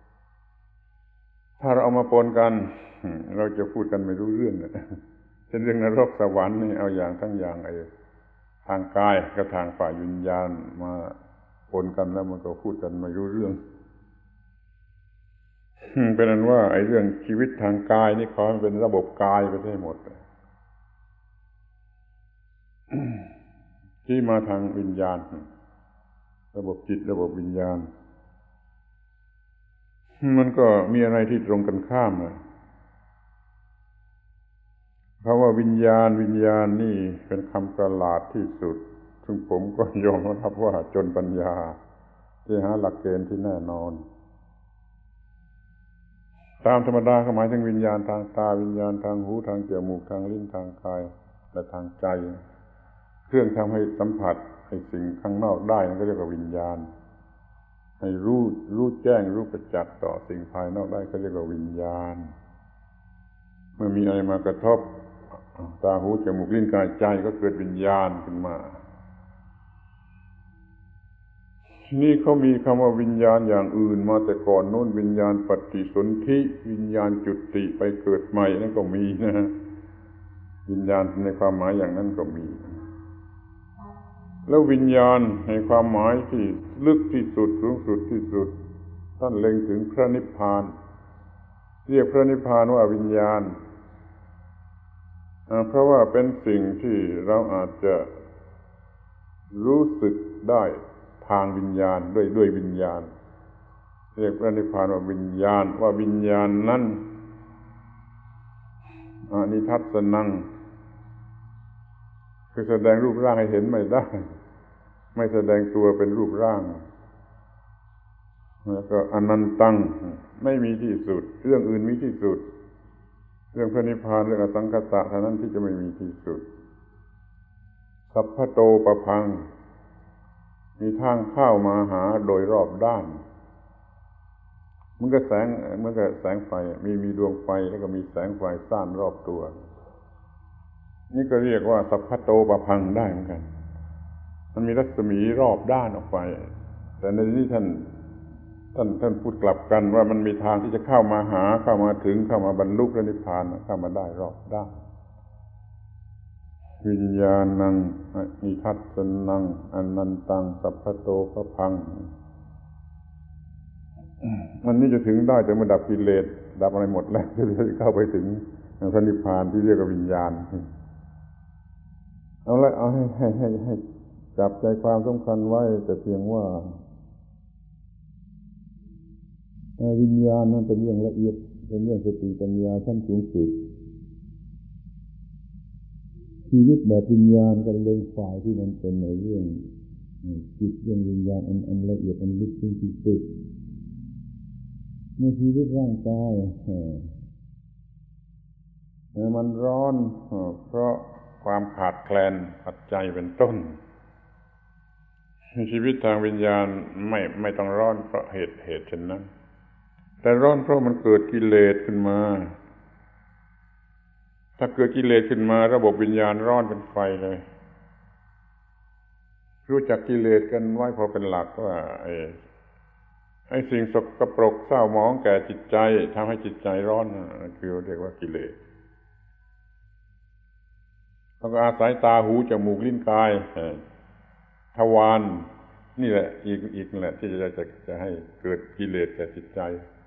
ถ้าเราเอามาปนกันเราจะพูดกันไม่รู้เรื่องเช่นเรื่องนรกสวรรค์นี่เอาอย่างทั้งอย่างไอ้ทางกายกับทางฝ่ายวิญญาณมาปนกันแล้วมันก็พูดกันไม่รู้เรื่องเป็นนั้นว่าไอ้เรื่องชีวิตทางกายนี่ขอมันเป็นระบบกายไปได้หมดที่มาทางวิญญาณระบบจิตระบบวิญญาณมันก็มีอะไรที่ตรงกันข้ามนะเพราะว่าวิญญาณนี่เป็นคำประหลาดที่สุดซึ่งผมก็ยอมรับว่าจนปัญญาที่หาหลักเกณฑ์ที่แน่นอนตามธรรมดาหมายถึงวิญญาณทางตาวิญญาณทางหูทางจมูกทางลิ้นทางกายและทางใจเครื่องทำให้สัมผัสให้สิ่งข้างนอกได้นั่นก็เรียกว่าวิญญาณให้รู้แจ้งรู้ประจักษ์ต่อสิ่งภายนอกได้ก็เรียกว่าวิญญาณเมื่อมีอะไรมากระทบตาหูจมูกลิ้นกายใจก็เกิดวิญญาณขึ้นมานี่เขามีคำว่าวิญญาณอย่างอื่นมาแต่ก่อนโน้นวิญญาณปฏิสนธิวิญญาณจุติไปเกิดใหม่นั่นก็มีนะฮะวิญญาณในความหมายอย่างนั้นก็มีแล้ววิญญาณในความหมายที่ลึกที่สุดสูงสุดที่สุดท่านเล็งถึงพระนิพพานเรียกพระนิพพานว่าวิญญาณเพราะว่าเป็นสิ่งที่เราอาจจะรู้สึกได้ทางวิญญาณด้วยวิญญาณเรียกพระนิพพานว่าวิญญาณว่าวิญญาณนั้นนิทัศนังคือแสดงรูปร่างให้เห็นไม่ได้ไม่แสดงตัวเป็นรูปร่างแล้วก็อนันตังไม่มีที่สุดเรื่องอื่นมีที่สุดเรื่องพระนิพพานเรื่องอสังขตะเท่านั้นที่จะไม่มีที่สุดสัพพโตปพังมีทางเข้ามาหาโดยรอบด้านมันก็แสงไฟมีดวงไฟแล้วก็มีแสงไฟซ่านรอบตัวนี่ก็เรียกว่าสัพพโตปพังได้เหมือนกันมันมีรัศมีรอบด้านออกไปแต่ในนี้ท่านพูดกลับกันว่ามันมีทางที่จะเข้ามาหาเข้ามาถึงเข้ามาบรรลุพระนิพพานเข้ามาได้รอบด้านวิญญาณังนิทัศนังอนันตังสัพพโตปพังมันนี่จะถึงได้แต่เมื่อดับกิเลสดับอะไรหมดแล้วจะเข้าไปถึงพระนิพพานที่เรียกว่าวิญญาณเอาละเอาให้จับใจความสำคัญไว้แต่เพียงว่าวิญญาณนั้นเป็นเรื่องละเอียดเป็นเรื่องสติปัญญาชั้นสูงสุดชีวิตแบบวิญญาณก็เลยฝ่ายที่มันเป็นในเรื่องจิตเรื่องวิญญาณอันละเอียดอันลึกซึ้งที่สุดในชีวิตร่างกายมันร้อนเพราะความขาดแคลนปัจจัยเป็นต้นชีวิตทางวิญญาณไม่ต้องร้อนเพราะเหตุเช่นนั้นแต่ร้อนเพราะมันเกิดกิเลสขึ้นมาถ้าเกิดกิเลสขึ้นมาระบบวิญญาณร้อนเป็นไฟเลยรู้จักกิเลสกันไว้พอเป็นหลักว่าไอ้สิ่งสกปรกเศร้าหมองแก่จิตใจทำให้จิตใจร้อนคือเรียกว่ากิเลสแล้วก็อาศัยตาหูจมูกลิ้นกายทวารนี่แหละอีกนั่นแหละที่จะให้เกิดกิเลสแก่จิตใจ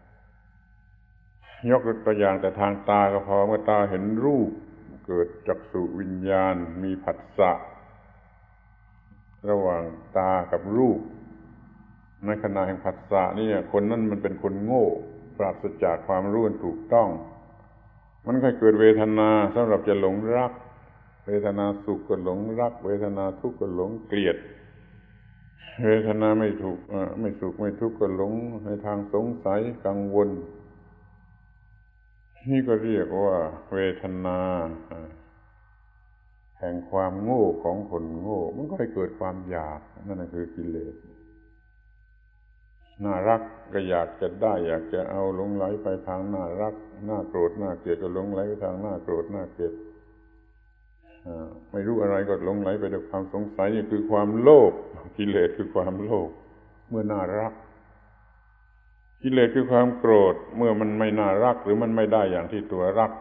ยกตัวอย่างแต่ทางตาก็พอเมื่อตาเห็นรูปเกิดจักษุวิญญาณมีผัสสะระหว่างตากับรูปในขณะแห่งผัสสะนี่คนนั้นมันเป็นคนโง่ปราศจากความรู้ถูกต้องมันก็เกิดเวทนาสำหรับจะหลงรักเวทนาสุขก็หลงรักเวทนาทุกข์ก็หลงเกลียดเวทนาไม่สุขไม่ทุกข์ก็หลงในทางสงสัยกังวลนี่ก็เรียกว่าเวทนาแห่งความโง่ของคนโง่มันก็ให้เกิดความอยากนั่นคือกิเลสน่ารักก็อยากจะได้อยากจะเอาหลงไหลไปทางน่ารักน่าโกรธน่าเกลียดก็หลงไหลไปทางน่าโกรธน่าเกลียดไม่รู้อะไรก็หลงไหลไปด้วยความสงสัยนี่คือความโลภกิเลสคือความโลภเมื่อน่ารักกิเลสคือความโกรธเมื่อมันไม่น่ารักหรือมันไม่ได้อย่างที่ตัวรัก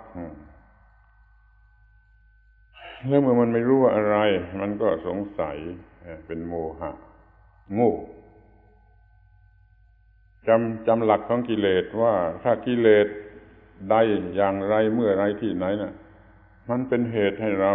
แล้วเมื่อมันไม่รู้ว่าอะไรมันก็สงสัยเป็นโมหะโง่จำหลักของกิเลสว่าถ้ากิเลสใดอย่างไรเมื่อไรที่ไหนน่ะมันเป็นเหตุให้เรา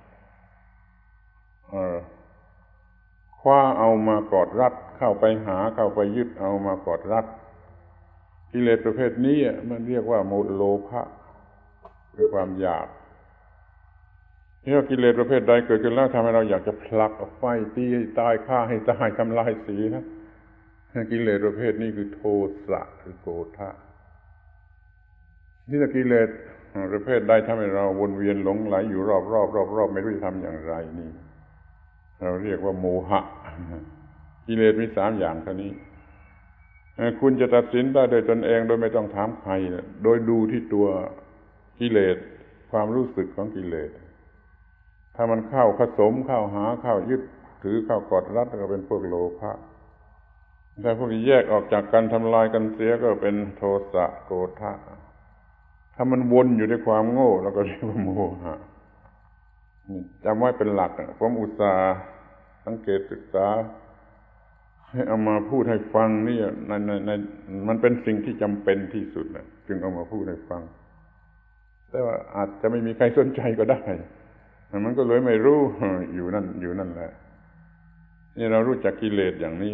คว้าเอามากอดรัดเข้าไปหาเข้าไปยึดเอามากอดรัดกิเลสประเภทนี้มันเรียกว่าโลภะคือความอยากที่ว่ากิเลสประเภทใดเกิดขึ้นแล้วทำให้เราอยากจะผลักออกไปตีให้ตายฆ่าให้ตายทำลายสีนะกิเลสประเภทนี้คือโทสะคือโกฏะนี่กิเลสประเภทใดทำให้เราวนเวียนหลงไหลอยู่รอบไม่รู้จะทำอย่างไรนี่เราเรียกว่าโมหะกิเลสมี3อย่างเท่านี้คุณจะตัดสินได้โดยตนเองโดยไม่ต้องถามใครโดยดูที่ตัวกิเลสความรู้สึกของกิเลสถ้ามันเข้าผสมเข้าหาเข้ายึดถือเข้ากอดรัดก็เป็นพวกโลภะถ้าพวกนี้แยกออกจากกันทำลายกันเสียก็เป็นโทสะโกฏะถ้ามันวนอยู่ในความโง่แล้วก็เรียกว่าโมหะจำไว้เป็นหลักผมอุตส่าห์สังเกตศึกษาให้เอามาพูดให้ฟังนี่ในมันเป็นสิ่งที่จำเป็นที่สุดนะจึงเอามาพูดให้ฟังแต่ว่าอาจจะไม่มีใครสนใจก็ได้มันก็เลยไม่รู้อยู่นั่นแหละนี่เรารู้จักกิเลสอย่างนี้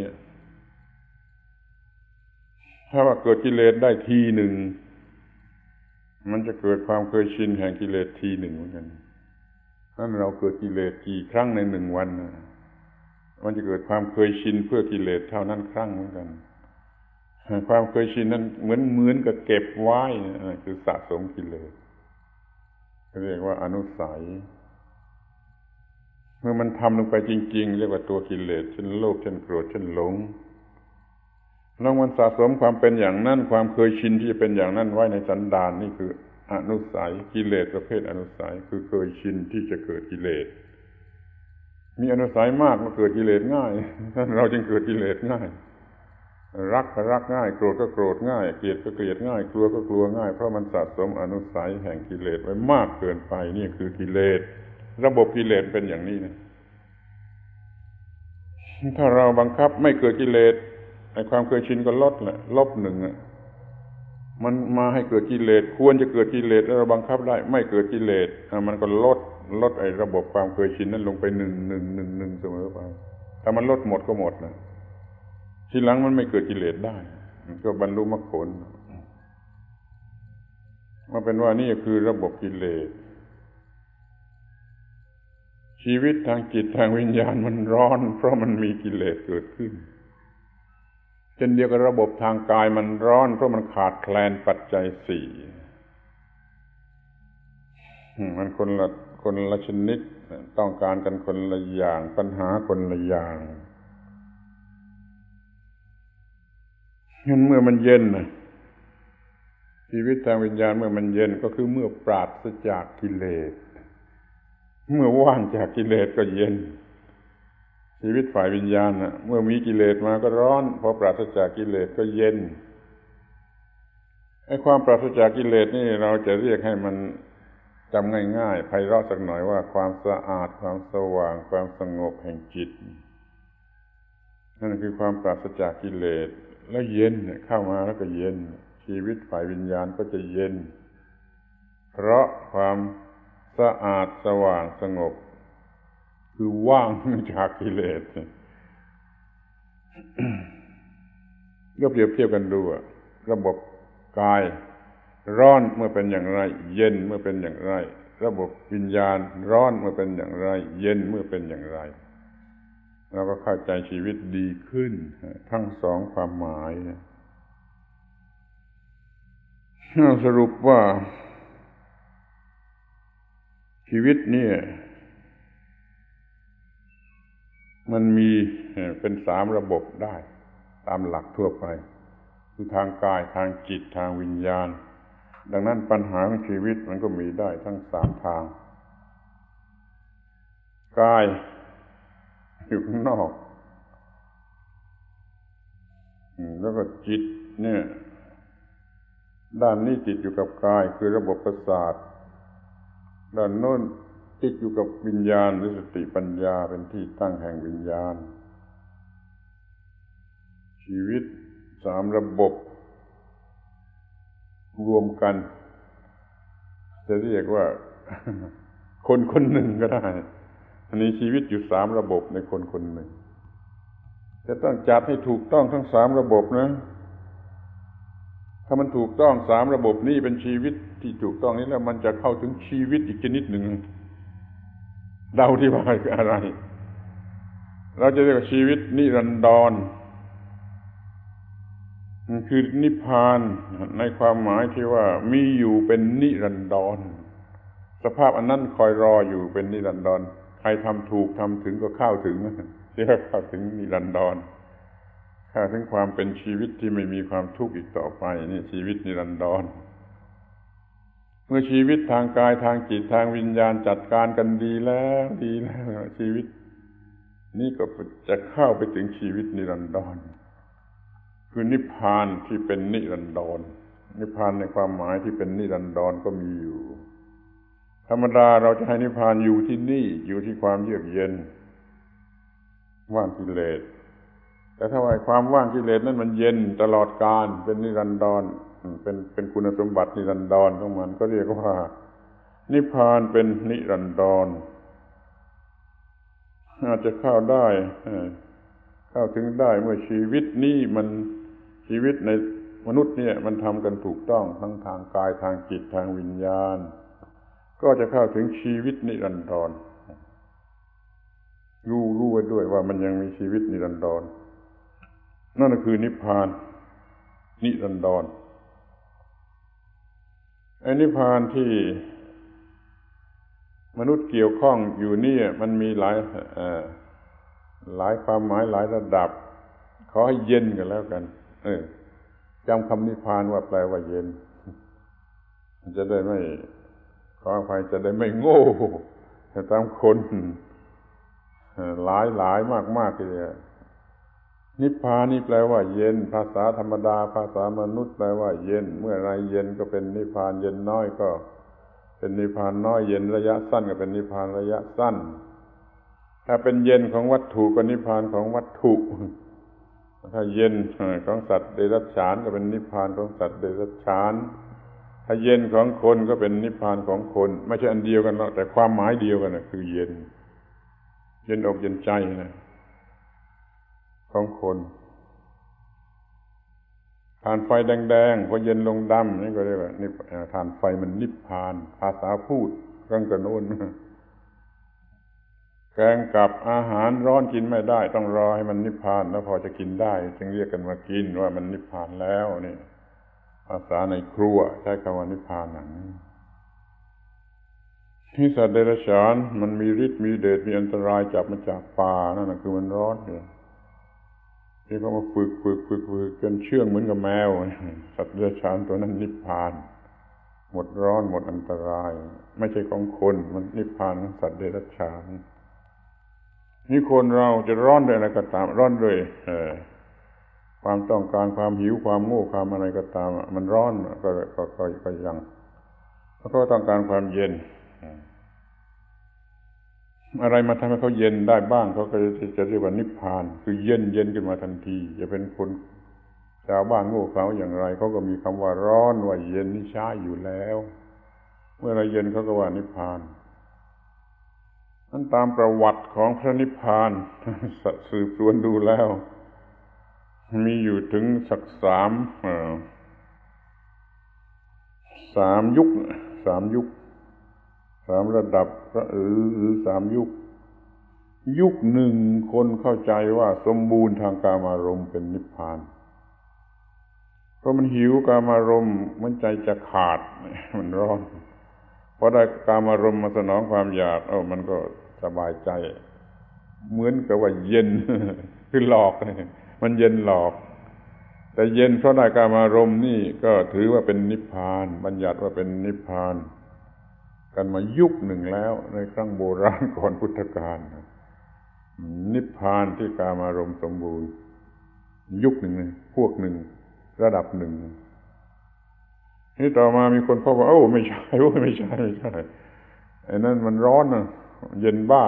ถ้าว่าเกิดกิเลสได้ทีหนึ่งมันจะเกิดความเคยชินแห่งกิเลสทีหนึ่งเหมือนกันนั่นเราเกิดกิเลสกี่ครั้งในหนึ่งวันมันจะเกิดความเคยชินเพื่อกิเลสเท่านั้นครั้งเหมือนกันความเคยชินนั้นเหมือนกับเก็บไว้คือสะสมกิเลสเรียกว่าอนุสัยเมื่อมันทำลงไปจริงๆเรียกว่าตัวกิเลสเช่นโลภเช่นโกรธเช่นหลงแล้วมันสะสมความเป็นอย่างนั้นความเคยชินที่จะเป็นอย่างนั้นไว้ในสันดานนี่คืออนุสัยกิเลสประเภทอนุสัยคือเคยชินที่จะเกิดกิเลสมีอนุสัยมากมันเกิดกิเลสง่ายเราจึงเกิดกิเลสง่ายรักก็รักง่ายโกรธก็โกรธง่ายเกลียดก็เกลียดง่ายกลัวก็กลัวง่ายเพราะมันสะสมอนุสัยแห่งกิเลสไว้มากเกินไปนี่คือกิเลสระบบกิเลสเป็นอย่างนี้นะถ้าเราบังคับไม่เกิดกิเลสไอ้ความเคยชินก็ลดแหละลบหนึ่งมันมาให้เกิดกิเลสควรจะเกิดกิเลสแล้วเราบังคับได้ไม่เกิดกิเลสมันก็ลดไอ้ระบบความเคยชินนั้นลงไปหนึ่งเสมอไปถ้ามันลดหมดก็หมดนะทีหลังมันไม่เกิดกิเลสได้มันก็บรรลุมรรคผลมาเป็นว่านี่คือระบบกิเลสชีวิตทางจิตทางวิญญาณมันร้อนเพราะมันมีกิเลสเกิดขึ้นเช่นเดียวกับระบบทางกายมันร้อนเพราะมันขาดแคลนปัจจัยสี่มันคนละชนิดต้องการกันคนละอย่างปัญหาคนละอย่างงั้นเมื่อมันเย็นชีวิตทางวิญญาณเมื่อมันเย็นก็คือเมื่อปราศจากกิเลสเมื่อว่างจากกิเลสก็เย็นชีวิตฝ่ายวิญญาณเมื่อมีกิเลสมาก็ร้อนพอปราศจากกิเลสก็เย็นไอ้ความปราศจากกิเลสนี่เราจะเรียกให้มันจำง่ายๆไพเราะสักหน่อยว่าความสะอาดความสว่างความสงบแห่งจิตนั่นคือความปราศจากกิเลสแล้วเย็นเข้ามาแล้วก็เย็นชีวิตฝ่ายวิญญาณก็จะเย็นเพราะความสะอาดสว่างสงบคือว่างจากกิเลสก็เปรียบเทียบกันดูระบบกายร้อนเมื่อเป็นอย่างไรเย็นเมื่อเป็นอย่างไรระบบวิญญาณร้อนเมื่อเป็นอย่างไรเย็นเมื่อเป็นอย่างไรเราก็เข้าใจชีวิตดีขึ้นทั้งสองความหมายสรุปว่าชีวิตนี่มันมีเป็นสามระบบได้ตามหลักทั่วไปคือทางกายทางจิตทางวิญญาณดังนั้นปัญหาของชีวิตมันก็มีได้ทั้งสามทางกายอยู่ข้างนอกแล้วก็จิตเนี่ยด้านนี้จิตอยู่กับกายคือระบบประสาทด้านโน้นติดอยู่กับวิญญาณหรือสติปัญญาเป็นที่ตั้งแห่งวิญญาณชีวิตสามระบบรวมกันจะเรียกว่าคนคนหนึ่งก็ได้อันนี้ชีวิตอยู่สามระบบในคนคนหนึ่งจะต้องจัดให้ถูกต้องทั้งสามระบบนะถ้ามันถูกต้องสามระบบนี้เป็นชีวิตที่ถูกต้องนี้แล้วมันจะเข้าถึงชีวิตอีกชนิดหนึ่งเดาที่ว่าคืออะไรเราจะเรียกว่าชีวิตนิรันดรคือนิพพานในความหมายที่ว่ามีอยู่เป็นนิรันดรสภาพอันนั้นคอยรออยู่เป็นนิรันดรใครทำถูกทำถึงก็เข้าถึงเรียกว่าเข้าถึงนิรันดรเข้าถึงความเป็นชีวิตที่ไม่มีความทุกข์อีกต่อไปนี่ชีวิตนิรันดรเมื่อชีวิตทางกายทางจิตทางวิญญาณจัดการกันดีแล้วชีวิตนี่ก็จะเข้าไปถึงชีวิตนิรันดรคือนิพพานที่เป็นนิรันดรนิพพานในความหมายที่เป็นนิรันดรก็มีอยู่ธรรมดาเราจะให้นิพพานอยู่ที่นี่อยู่ที่ความเยือกเย็นว่างกิเลสแต่ถ้าว่าความว่างกิเลสนั้นมันเย็นตลอดกาลเป็นนิรันดรเป็นคุณสมบัตินิรันดรของมันก็เรียกว่านิพพานเป็นนิรันดรอาจจะเข้าได้เข้าถึงได้เมื่อชีวิตนี้มันชีวิตในมนุษย์เนี่ยมันทำกันถูกต้องทั้งทางกายทางจิตทางวิญญาณก็จะเข้าถึงชีวิตนิรันดรรู้ไว้ด้วยว่ามันยังมีชีวิตนิรันดรนั่นก็คือนิพพานนิรันดรไอ้นิพพานที่มนุษย์เกี่ยวข้องอยู่นี่มันมีหลายความหมายหลายระดับขอให้เย็นกันแล้วกันจำคำนิพพานว่าแปลว่าเย็นจะได้ไม่ขออภัยจะได้ไม่โง่ตามคนหลายมากทีเดียวนิพพานนี่แปลว่าเย็นภาษาธรรมดาภาษามนุษย์แปลว่าเย็นเมื่อไรเย็นก็เป็นนิพพานเย็นน้อยก็เป็นนิพพานน้อยเย็นระยะสั้นก็เป็นนิพพานระยะสั้นถ้าเป็นเย็นของวัตถุก็นิพพานของวัตถุถ้าเย็นของสัตว์เดรัจฉานก็เป็นนิพพานของสัตว์เดรัจฉานถ้าเย็นของคนก็เป็นนิพพานของคนไม่ใช่อันเดียวกันหรอกแต่ความหมายเดียวกันนะคือเย็นอกเย็นใจนะของคนถ่านไฟแดงๆพอเย็นลงดำนี่ก็เรียกว่าถ่านไฟมันนิพพานภาษาพูดกังกะโน้นแกงกับอาหารร้อนกินไม่ได้ต้องรอให้มันนิพพานแล้วพอจะกินได้จึงเรียกกันมากินว่ามันนิพพานแล้วนี่ภาษาในครัวใช้คำว่านิพพานหนังที่สัตว์เดรัจฉานมันมีฤทธิ์มีเดชมีอันตรายจับมาจากป่านั่นน่ะคือมันร้อนอยู่ที่เขามาฝึกจนเชื่องเหมือนกับแมวสัตว์เดรัจฉานตัวนั้นนิพพานหมดร้อนหมดอันตรายไม่ใช่ของคนมันนิพพานของสัตว์เดรัจฉานนี่คนเราจะร้อนด้วยอะไรก็ตามร้อนด้วยความต้องการความหิวความโง่ความอะไรก็ตามมันร้อนก็ยังแล้วก็ต้องการความเย็นอะไรมาทำให้เขาเย็นได้บ้างเขาก็จะเรียกว่านิพพานคือเย็นขึ้นมาทันทีจะเป็นคนชาวบ้านโง่เขลาอย่างไรเขาก็มีคำว่าร้อนว่าเย็นนี่ใช้อยู่แล้วเมื่อไรเย็นเขาก็ว่านิพพานนั้นตามประวัติของพระนิพพานสืบสวนดูแล้วมีอยู่ถึงสักสามยุคสามระดับหรือสามยุคหนึ่งคนเข้าใจว่าสมบูรณ์ทางกามารมณ์เป็นนิพพานเพราะมันหิวกามารมณ์มันใจจะขาดมันร้อนพอได้กามารมณ์มาสนองความอยากมันก็สบายใจเหมือนกับว่าเย็นคือหลอกมันเย็นหลอกแต่เย็นเพราะได้กามารมณ์นี่ก็ถือว่าเป็นนิพพานบัญญัติว่าเป็นนิพพานกันมายุคหนึ่งแล้วในครั้งโบราณก่อนพุทธกาลนิพพานที่กามารมณ์สมบูรณ์ยุคหนึ่งพวกหนึ่งระดับหนึ่งนี่ต่อมามีคนพบว่าไม่ใช่ไอ้นั่นมันร้อนนะเย็นบ้า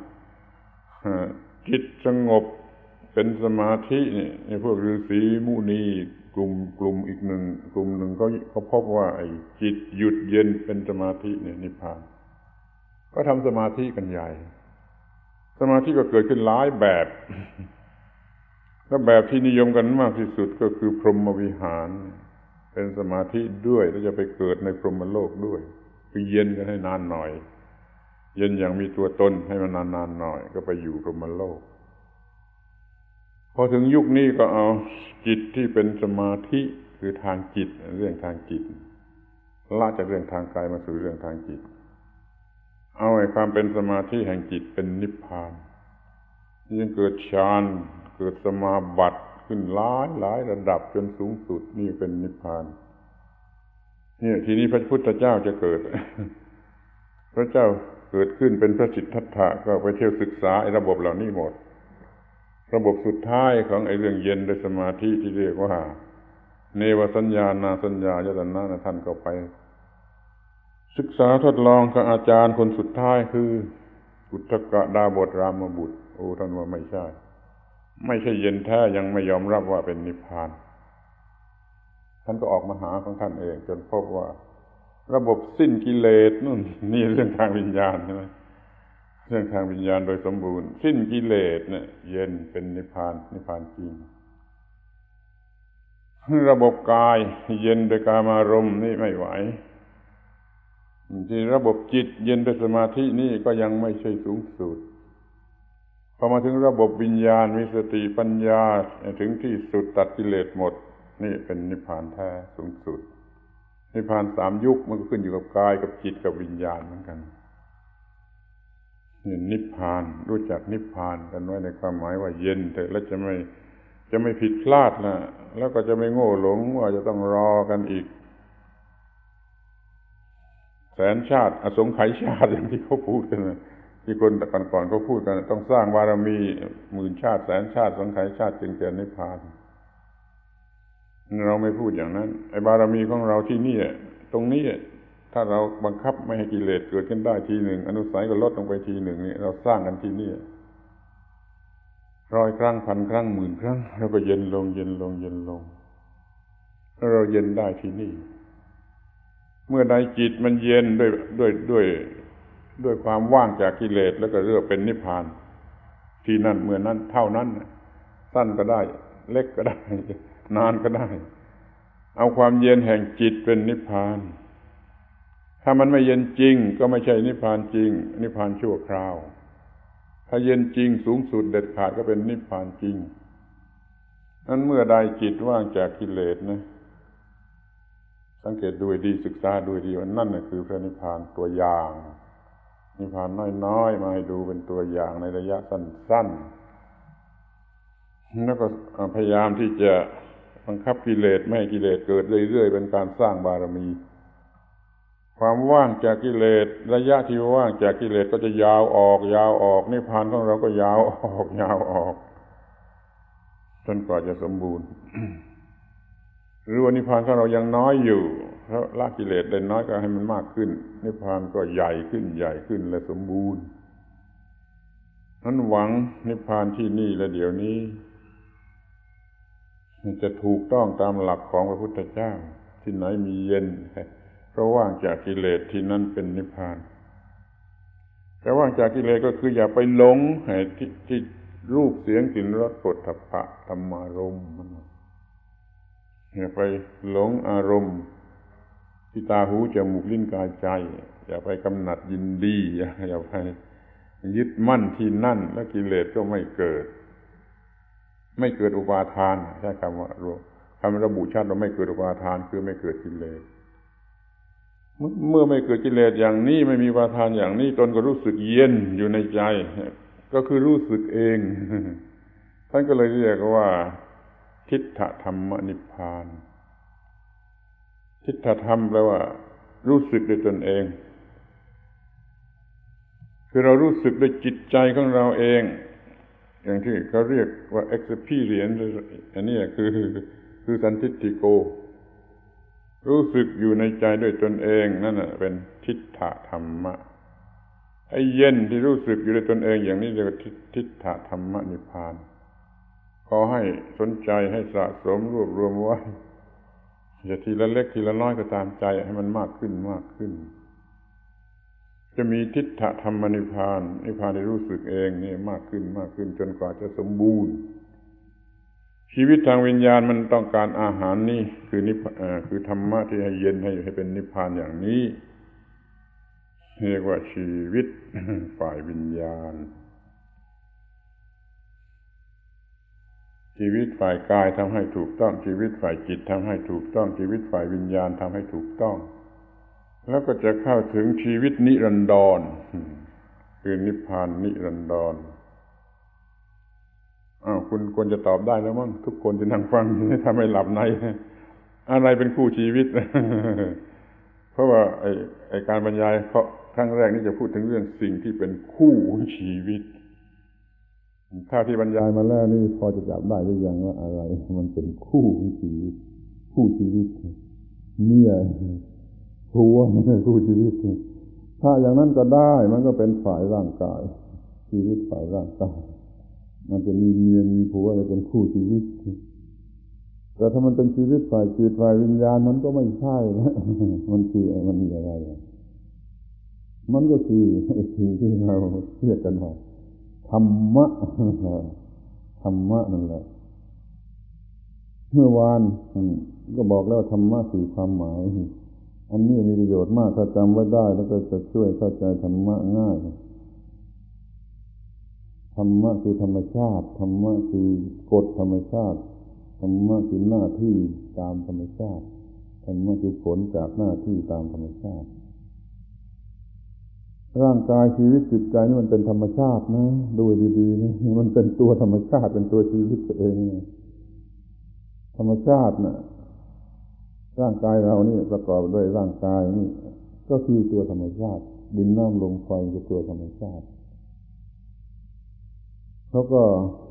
จิตสงบเป็นสมาธินี่ไอ้พวกฤาษีมุนีกลุ่มอีกหนึ่งกลุ่มหนึ่งเขาพบว่าไอ้จิตหยุดเย็นเป็นสมาธิเนี่ยนิพพานก็ทำสมาธิกันใหญ่สมาธิก็เกิดขึ้นหลายแบบและแบบที่นิยมกันมากที่สุดก็คือพรหมวิหารเป็นสมาธิด้วยแล้วจะไปเกิดในพรหมโลกด้วยคือเย็นกันให้นานหน่อยเย็นอย่างมีตัวตนให้มันนานๆหน่อยก็ไปอยู่พรหมโลกพอถึงยุคนี้ก็เอาจิตที่เป็นสมาธิคือทางจิตเรื่องทางจิตละจากเรื่องทางกายมาสู่เรื่องทางจิตเอาไอ้ความเป็นสมาธิแห่งจิตเป็นนิพพานยังเกิดฌานเกิดสมาบัติขึ้นหลายระดับจนสูงสุดนี่เป็นนิพพานเนี่ยทีนี้พระพุทธเจ้าจะเกิดพระเจ้าเกิดขึ้นเป็นพระสิทธัตถะก็ไปเที่ยวศึกษาไอ้ระบบเหล่านี้หมดระบบสุดท้ายของไอ้เรื่องเย็นโดยสมาธิที่เรียกว่าเนวสัญญานาสัญญายตนะท่านก็ไปศึกษาทดลองกับอาจารย์คนสุดท้ายคืออุทกดาบทรามบุตรท่านว่าไม่ใช่เย็นแท้ยังไม่ยอมรับว่าเป็นนิพพานท่านก็ออกมาหาของท่านเองจนพบว่าระบบสิ้นกิเลสนู่นนี่เรื่องทางวิญญาณใช่ไหมเรื่องทางวิญญาณโดยสมบูรณ์สิ้นกิเลสเนี่ยเย็นเป็นนิพพานจริงระบบกายเย็นโดยกามารมณ์นี่ไม่ไหวที่ระบบจิตเย็นด้วยสมาธินี่ก็ยังไม่ใช่สูงสุดพอมาถึงระบบวิญญาณมีสติปัญญาถึงที่สุดตัดกิเลสหมดนี่เป็นนิพพานแท้สูงสุดนิพพาน3 ยุคมันก็ขึ้นอยู่กับกายกับจิตกับวิญญาณเหมือนกันนี่นิพพานรู้จักนิพพานกันไว้ในความหมายว่าเย็นเถอะแล้วจะไม่ผิดพลาดนะแล้วก็จะไม่โง่หลงว่าจะต้องรอกันอีกแสนชาติอสงไขยชาติอย่างที่เขาพูดกันนะที่คนก่อนเขาพูดกันต้องสร้างบารมี10,000 ชาติแสนชาติอสงไขยชาติจึงจะนิพพานเราไม่พูดอย่างนั้นไอ้บารมีของเราที่นี่ตรงนี้ถ้าเราบังคับไม่ให้กิเลสเกิดขึ้นได้ทีหนึ่งอนุสัยก็ลดลงไปทีหนึ่งนี่เราสร้างกันที่นี่100 ครั้ง 1,000 ครั้ง 10,000 ครั้งแล้วก็เย็นลงแล้วเราเย็นได้ที่นี่เมื่อใดจิตมันเย็นด้วยความว่างจากกิเลสแล้วก็เรียกเป็นนิพพานที่นั่นเมื่อนั้นเท่านั้นสั้นก็ได้เล็กก็ได้นานก็ได้เอาความเย็นแห่งจิตเป็นนิพพานถ้ามันไม่เย็นจริงก็ไม่ใช่นิพพานจริงนิพพานชั่วคราวถ้าเย็นจริงสูงสุดเด็ดขาดก็เป็นนิพพานจริงนั้นเมื่อใดจิตว่างจากกิเลสนะสังเกตดูดีศึกษาดูดีว่านั่นคือพระนิพพานตัวอย่างนิพพานน้อยๆมาให้ดูเป็นตัวอย่างในระยะสั้นๆแล้วก็พยายามที่จะบังคับกิเลสไม่ให้กิเลสเกิดเรื่อยๆเป็นการสร้างบารมีความว่างจากกิเลสระยะที่ว่างจากกิเลสก็จะยาวออกนิพพานของเราก็ยาวออกจนกว่าจะสมบูรณ์ หรือว่านิพพานของเรายังน้อยอยู่เพราะละกิเลสได้น้อยก็ให้มันมากขึ้นนิพพานก็ใหญ่ขึ้นและสมบูรณ์นั้นหวังนิพพานที่นี่และเดี๋ยวนี้จะถูกต้องตามหลักของพระพุทธเจ้าที่ไหนมีเย็นเพราะว่างจากกิเลสที่นั่นเป็นนิพพานแต่ว่างจากกิเลสก็คืออย่าไปหลงที่รูปเสียงกลิ่นรสโผฏฐัพพะธรรมารมณ์อย่าไปหลงอารมณ์ที่ตาหูจมูกลิ้นกายใจอย่าไปกำหนัดยินดีอย่าไปยึดมั่นที่นั่นแล้วกิเลสก็ไม่เกิดอุปาทานใช้คำระบุชัดว่าไม่เกิดอุปาทานคือไม่เกิดกิเลสเมื่อไม่เกิดกิเลสอย่างนี้ไม่มีอุปาทานอย่างนี้ตนก็รู้สึกเย็นอยู่ในใจก็คือรู้สึกเองท่านก็เลยเรียกว่าทิฏฐธรรมนิพพานทิฏฐธรรมแปลว่ารู้สึกด้วยตนเองคือเรารู้สึกด้วยจิตใจของเราเองอย่างที่เขาเรียกว่า experience อันนี้คือสันทิฏฐิโกรู้สึกอยู่ในใจด้วยตนเองนั่นน่ะเป็นทิฏฐธรรมะไอ้เย็นที่รู้สึกอยู่ด้วยตนเองอย่างนี้เรียกว่าทิฏฐธรรมนิพพานขอให้สนใจให้สะสมรวบรวมไว้อย่าทีละเล็กทีละน้อยก็ตามใจให้มันมากขึ้นจะมีทิฏฐธรรมนิพพานที่รู้สึกเองนี่มากขึ้นจนกว่าจะสมบูรณ์ชีวิตทางวิญญาณมันต้องการอาหารนี่คือธรรมะที่ให้เย็นให้เป็นนิพพานอย่างนี้เรียกว่าชีวิตฝ่ายวิญญาณชีวิตฝ่ายกายทำให้ถูกต้องชีวิตฝ่ายจิตทำให้ถูกต้องชีวิตฝ่ายวิญญาณทำให้ถูกต้องแล้วก็จะเข้าถึงชีวิตนิรันดรคือนิพพานนิรันดรคุณควรจะตอบได้แล้วมั้งทุกคนที่นั่งฟังถ้าไม่หลับในอะไรเป็นคู่ชีวิต เพราะว่าไอ้การบรรยายครั้งแรกนี่จะพูดถึงเรื่องสิ่งที่เป็นคู่ชีวิตถ้าที่บรรยายมาแล้วนี่พอจะจับได้หรือยังว่าอะไรมันเป็นคู่ชีวิตคู่ชีวิตเนี่ยผัวคู่ชีวิตถ้าอย่างนั้นก็ได้มันก็เป็นฝ่ายร่างกายชีวิตฝ่ายร่างกายมันจะมีเมียมีผัวจะเป็นคู่ชีวิตแต่ถ้ามันเป็นชีวิตฝ่ายจิตฝ่ายวิญญาณมันก็ไม่ใช่นะมันคือมันมีอะไรมันก็คือสิ่งที่เราเรียกกันว่าธรรมะธรรมะนั่นแหละเมื่อวานก็บอกแล้วธรรมะสี่ความหมายอันนี้มีประโยชน์มากถ้าจำไว้ได้แล้วก็จะช่วยเข้าใจธรรมะง่ายธรรมะคือธรรมชาติธรรมะคือกฎธรรมชาติธรรมะคือหน้าที่ตามธรรมชาติธรรมะคือผลจากหน้าที่ตามธรรมชาติร่างกายชีวิตจิตใจนี่มันเป็นธรรมชาตินะดูดีๆนะมันเป็นตัวธรรมชาติเป็นตัวชีวิตตัวเองธรรมชาติน่ะร่างกายเรานี่ประกอบด้วยร่างกายนี่ก็คือตัวธรรมชาติดินน้ำลมไฟคือตัวธรรมชาติแล้วก็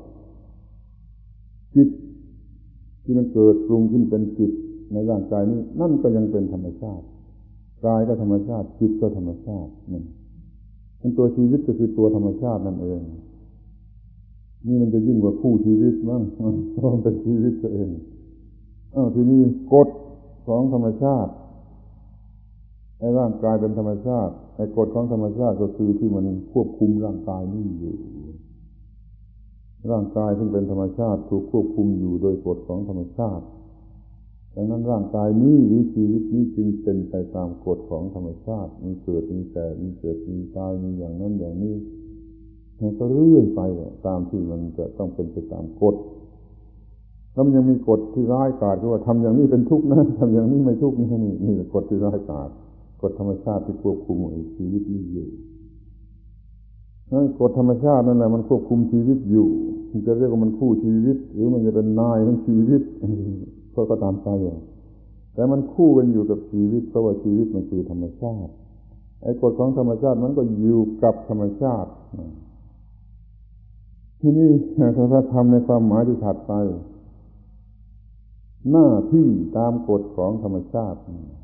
จิตที่มันเกิดปรุงขึ้นเป็นจิตในร่างกายนี้นั่นก็ยังเป็นธรรมชาติกายก็ธรรมชาติจิตก็ธรรมชาตินั่นเป็นตัวชีวิตก็คือตัวธรรมชาตินั่นเองนี่มันจะยิ่งกว่าคู่ชีวิตมั้งเพราะมันเป็นชีวิตตัวเองทีนี้กฎของธรรมชาติไอ้ร่างกายเป็นธรรมชาติไอ้กฎของธรรมชาติก็คือที่มันควบคุมร่างกายนี่อยู่ร่างกายซึ่งเป็นธรรมชาติถูกควบคุมอยู่โดยกฎของธรรมชาติดังนั้นร่างกายนี้หรือชีวิตนี้จึงเป็นไปตามกฎของธรรมชาติมีเกิดมีแก่มีเจ็บมีตายมีอย่างนั้นอย่างนี้มันก็เรื่อยไปตามที่มันจะต้องเป็นไปตามกฎแล้วมันยังมีกฎที่ร้ายกาจคือว่าทำอย่างนี้เป็นทุกข์นะทำอย่างนี้ไม่ทุกข์นี่กฎที่ร้ายกาจกฎธรรมชาติที่ควบคุมชีวิตนี้อยู่กฎธรรมชาตินั่นแหละมันควบคุมชีวิตอยู่มันจะเรียกว่ามันคู่ชีวิตหรือมันจะเป็นนายของชีวิตก็ตามใจแต่มันคู่กันอยู่กับชีวิตเพราะว่าชีวิตมันคือธรรมชาติไอ้กฎของธรรมชาติมันก็อยู่กับธรรมชาติที่นี่ถ้าทำในความหมายที่ถัดไปหน้าที่ตามกฎของธรรมชาติ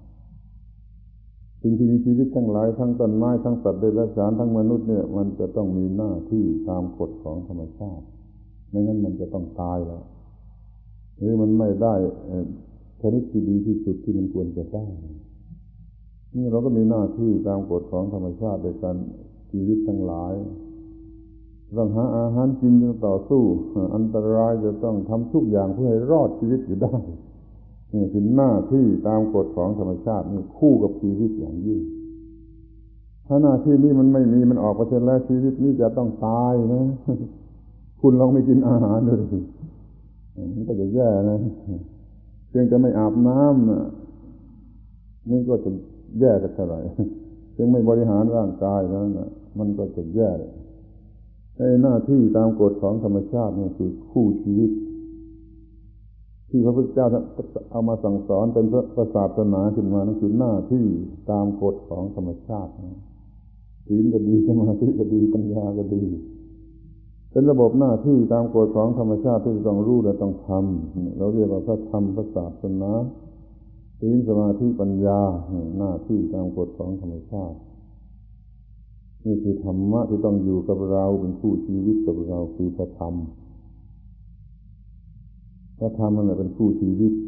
สิ่งที่มีชีวิตทั้งหลายทั้งต้นไม้ทั้งสัตว์เดรัจฉานทั้งมนุษย์เนี่ยมันจะต้องมีหน้าที่ตามกฎของธรรมชาติไม่งั้นมันจะต้องตายแล้วหรือมันไม่ได้ชนิดที่ดีที่สุดที่มันควรจะได้นี่เราก็มีหน้าที่ตามกฎของธรรมชาติโดยการชีวิตทั้งหลายต้องหาอาหารกินจะต่อสู้อันตรายจะต้องทำทุกอย่างเพื่อให้รอดชีวิตอยู่ได้นี่คือหน้าที่ตามกฎของธรรมชาตินี่คู่กับชีวิตอย่างยิ่งถ้าหน้าที่นี้มันไม่มีมันออกไปเสร็จแล้วชีวิตนี้จะต้องตายนะคุณลองไม่กินอาหารเลยมันก็จะแย่นะเพียงจะไม่อาบน้ำนี่ก็จะแย่กันเท่าไหร่เพียงไม่บริหารร่างกายแล้วนะมันก็จะแย่ไอ้หน้าที่ตามกฎของธรรมชาตินี่คือคู่ชีวิตที่พระพุทธเจ้าเอามาสั่งสอนเป็นพระศาสนาขึ้นมานั่นคือหน้าที่ตามกฎของธรรมชาติศีลก็ดีสมาธิก็ดีปัญญาก็ดีเป็นระบบหน้าที่ตามกฎของธรรมชาติที่ต้องรู้และต้องทำเราเรียกว่าพระธรรมพระศาสนาศีลสมาธิปัญญาหน้าที่ตามกฎของธรรมชาตินี่คือธรรมะที่ต้องอยู่กับเราเป็นคู่ชีวิตกับเราคือพระธรรมพระธรรมนั่นแหละเป็นคู่ชีวิต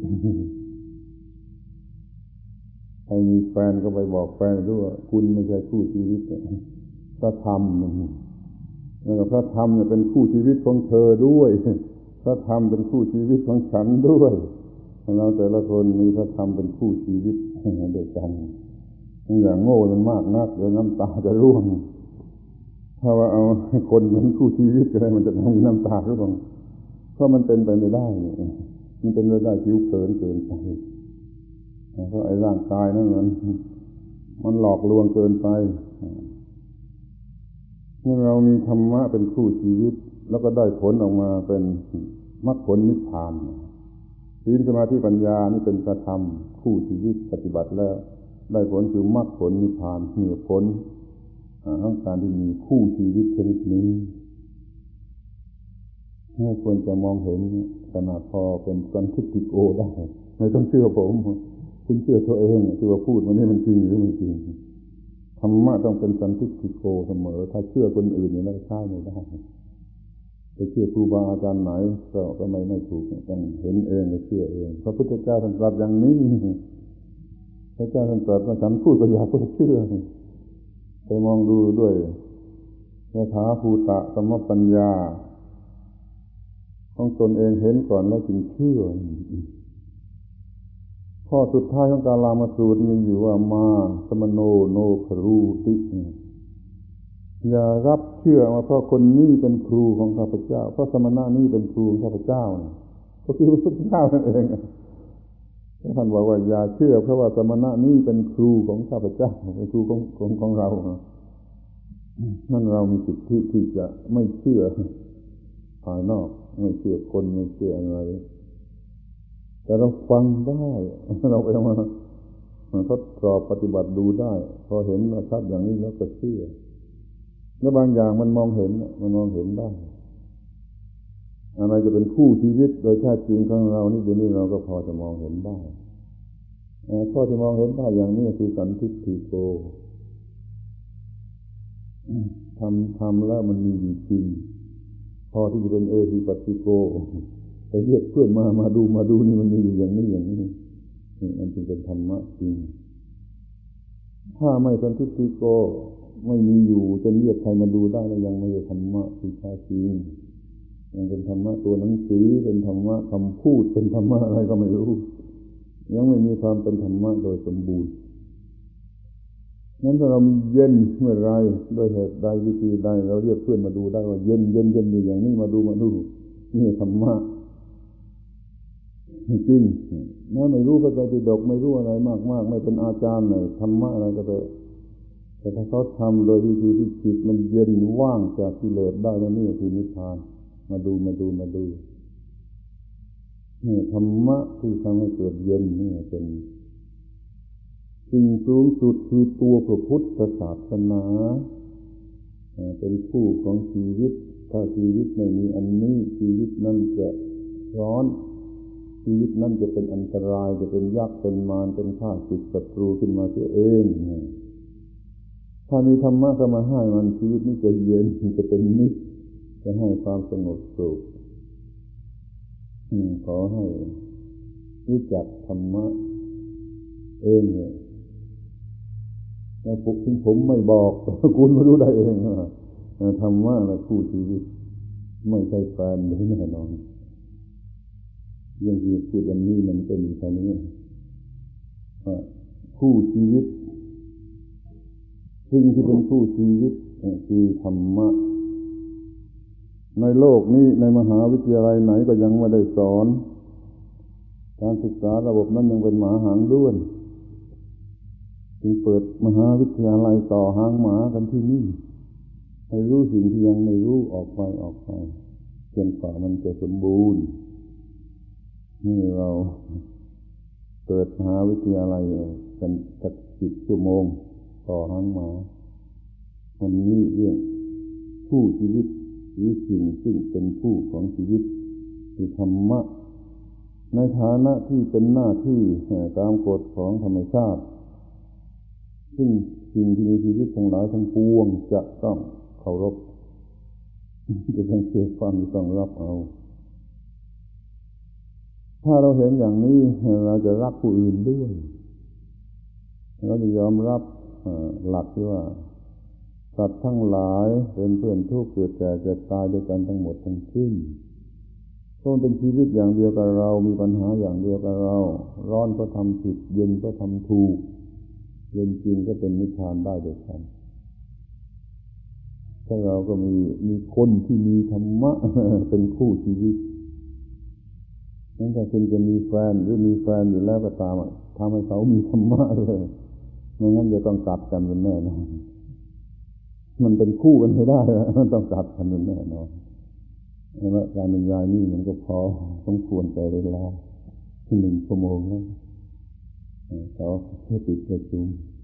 ใครมีแฟนก็ไปบอกแฟนด้วยว่าคุณไม่ใช่คู่ชีวิตพระธรรมแล้วก็พระธรรมเนี่ยเป็นคู่ชีวิตของเธอด้วยพระธรรมเป็นคู่ชีวิตของฉันด้วยเราแต่ละคนมีพระธรรมเป็นคู่ชีวิตเดียวกันอย่างโง่มันมากนักเดี๋ยวน้ำตาจะร่วงถ้าว่าเอาคนเหมือนคู่ชีวิตก็ได้มันจะมีน้ำตาร่วงเพราะมันเป็นไปไม่ได้มันเป็นไปได้ผิวเผินเกินไปเพราะไอ้ร่างกายนั่นมันหลอกลวงเกินไปนี่เรามีธรรมะเป็นคู่ชีวิตแล้วก็ได้ผลออกมาเป็นมรรคผลนิพพานศีลสมาธิปัญญานี่เป็นพระธรรมคู่ชีวิตปฏิบัติแล้วได้ผลคือมรรคผลนิพพานเหนือผลของการที่มีคู่ชีวิตชนิดนี้ควรจะมองเห็นขนาดพอเป็นสันทิฏฐิโกได้ไม่ต้องเชื่อผมคุณเชื่อตัวเองที่ว่าพูดมันนี่มันจริงหรือไม่จริงธรรมะต้องเป็นสันทิฏฐิโกเสมอถ้าเชื่อคนอื่นอย่างนั้นใช่ไม่ได้จะเชื่อครูบาอาจารย์ไหนก็ไม่ถูกต้องเห็นเองและเชื่อเองพระพุทธเจ้าท่านตรัสอย่างนี้พระเจ้าท่านตรัสว่าฉันพูดก็อย่าเพิ่งเชื่อไปมองดูด้วยยถาภูตะสัมมปัญญาของตนเองเห็นก่อนแล้วจึงเชื่อข้อสุดท้ายของการลามสูตรมีอยู่ว่ามาสมโนโนครูติอย่ารับเชื่อว่าเพราะคนนี้เป็นครูของข้าพเจ้าเพราะสมณะนี้เป็นครูของข้าพเจ้าก็คือพระพุทธเจ้านั่นเองท่านบอกว่าอย่าเชื่อเพราะว่าสมณะนี้เป็นครูของข้าพเจ้าเป็นครูของเรานั่นเรามีสิทธิที่จะไม่เชื่อภายนอกไม่เชื่อคนไม่เชื่ออะไรแต่เราฟังได้เราไปมาทดสอบปฏิบัติดูได้พอเห็นชัดอย่างนี้แล้วก็เชื่อและบางอย่างมันมองเห็นได้อะไรจะเป็นคู่ชีวิตโดยแท้จริงของเรานี่เดี๋ยวนี้เราก็พอจะมองเห็นได้ข้อที่มองเห็นได้อย่างนี้คือสันทิฏฐิโกทำแล้วมันมีอยู่จริงพอที่จะเป็นเอหิปัสสิโกไปเรียกเพื่อนมาดูนี่มันมีอยู่อย่างนี้มันจึงเป็นธรรมะจริงถ้าไม่สันทิฏฐิโกไม่มีอยู่จะเรียกใครมาดูได้แล้วยังไม่ใช่ธรรมะที่แท้จริงยังเป็นธรรมะตัวหนังสือเป็นธรรมะคำพูดเป็นธรรมะอะไรก็ไม่รู้ยังไม่มีความเป็นธรรมะโดยสมบูรณ์นั้นถ้าเราเย็นเมื่อไรด้วยเหตุใดวิธีใดเราเรียกเพื่อนมาดูได้ว่าเย็นอยู่อย่างนี้มาดูนี่ธรรมะจริงนะไม่รู้พระไตรปิฎกไม่รู้อะไรมากไม่เป็นอาจารย์เลยธรรมะอะไรก็เถอะแต่ถ้าเขาทำโดยวิธีที่จิตมันเย็นว่างจากกิเลสได้แล้วนี่คือนิพพานมาดูนี่ธรรมะที่ทำให้เกิดเย็นนี่เป็นสิ่งสูงสุดคือตัวพระพุทธศาสนาเป็นคู่ของชีวิตถ้าชีวิตไม่มีอันนี้ชีวิตนั้นจะร้อนชีวิตนั้นจะเป็นอันตรายจะเป็นยักษ์เป็นมารเป็นข้าศึกศัตรูขึ้นมาเสียเองถ้ามีธรรมะเข้ามาให้มันชีวิตนี้จะเย็นจะเป็นนิจจะให้ความสงบสุขขอให้รู้จักธรรมะเองเนี่ยแต่ผมไม่บอกคุณไม่รู้ได้เองธรรมะและคู่ชีวิตไม่ใช่แฟนหรือแน่นอนเรื่องที่พูดวันนี้มันเป็นแค่นี้คู่ชีวิตสิ่งที่เป็นคู่ชีวิตคือธรรมะในโลกนี้ในมหาวิทยาลัยไหนก็ยังไม่ได้สอนการศึกษาระบบนั้นยังเป็นหมาหางด้วนจึงเปิดมหาวิทยาลัยต่อหางหมากันที่นี่ให้รู้สิ่งที่ยังไม่รู้ออกไปจนกว่ามันจะสมบูรณ์นี่เราเปิดมหาวิทยาลัยกันสัก10 ชั่วโมงต่อหางหมาวันนี้เรื่องคู่ชีวิตหรือสิ่งซึ่งเป็นคู่ของชีวิตคือธรรมะในฐานะที่เป็นหน้าที่ตามกฎของธรรมชาติซึ่งสิ่งที่มีชีวิตทั้งหลายทั้งปวงจะต้องเคารพจะต้องเชื่อฟังต้องรับเอาถ้าเราเห็นอย่างนี้เราจะรักผู้อื่นด้วยเราจะยอมรับหลักที่ว่าสัตว์ทั้งหลายเป็นเพื่อนทุกข์เกิดแก่เจ็บตายด้วยกันทั้งหมดทั้งสิ้นต้องเป็นชีวิตอย่างเดียวกับเรามีปัญหาอย่างเดียวกับเราร้อนก็ทำผิดเย็นก็ทำถูกเย็นจริงก็เป็นนิพพานได้ด้วยกันถ้าเราก็มีคนที่มีธรรมะเป็นคู่ชีวิตนั่นถ้าคุณจะมีแฟนหรือมีแฟนอยู่แล้วก็ตามทำให้เขามีธรรมะเลยไม่งั้นจะต้องกัดกันเป็นแน่นอนมันเป็นคู่กันไม่ได้มันต้องกัดกันเป็นแน่นอนและการบรรยายนี่มันก็พอสมควรใจเวลา1 ชั่วโมงแล้วขอให้ติดประชุม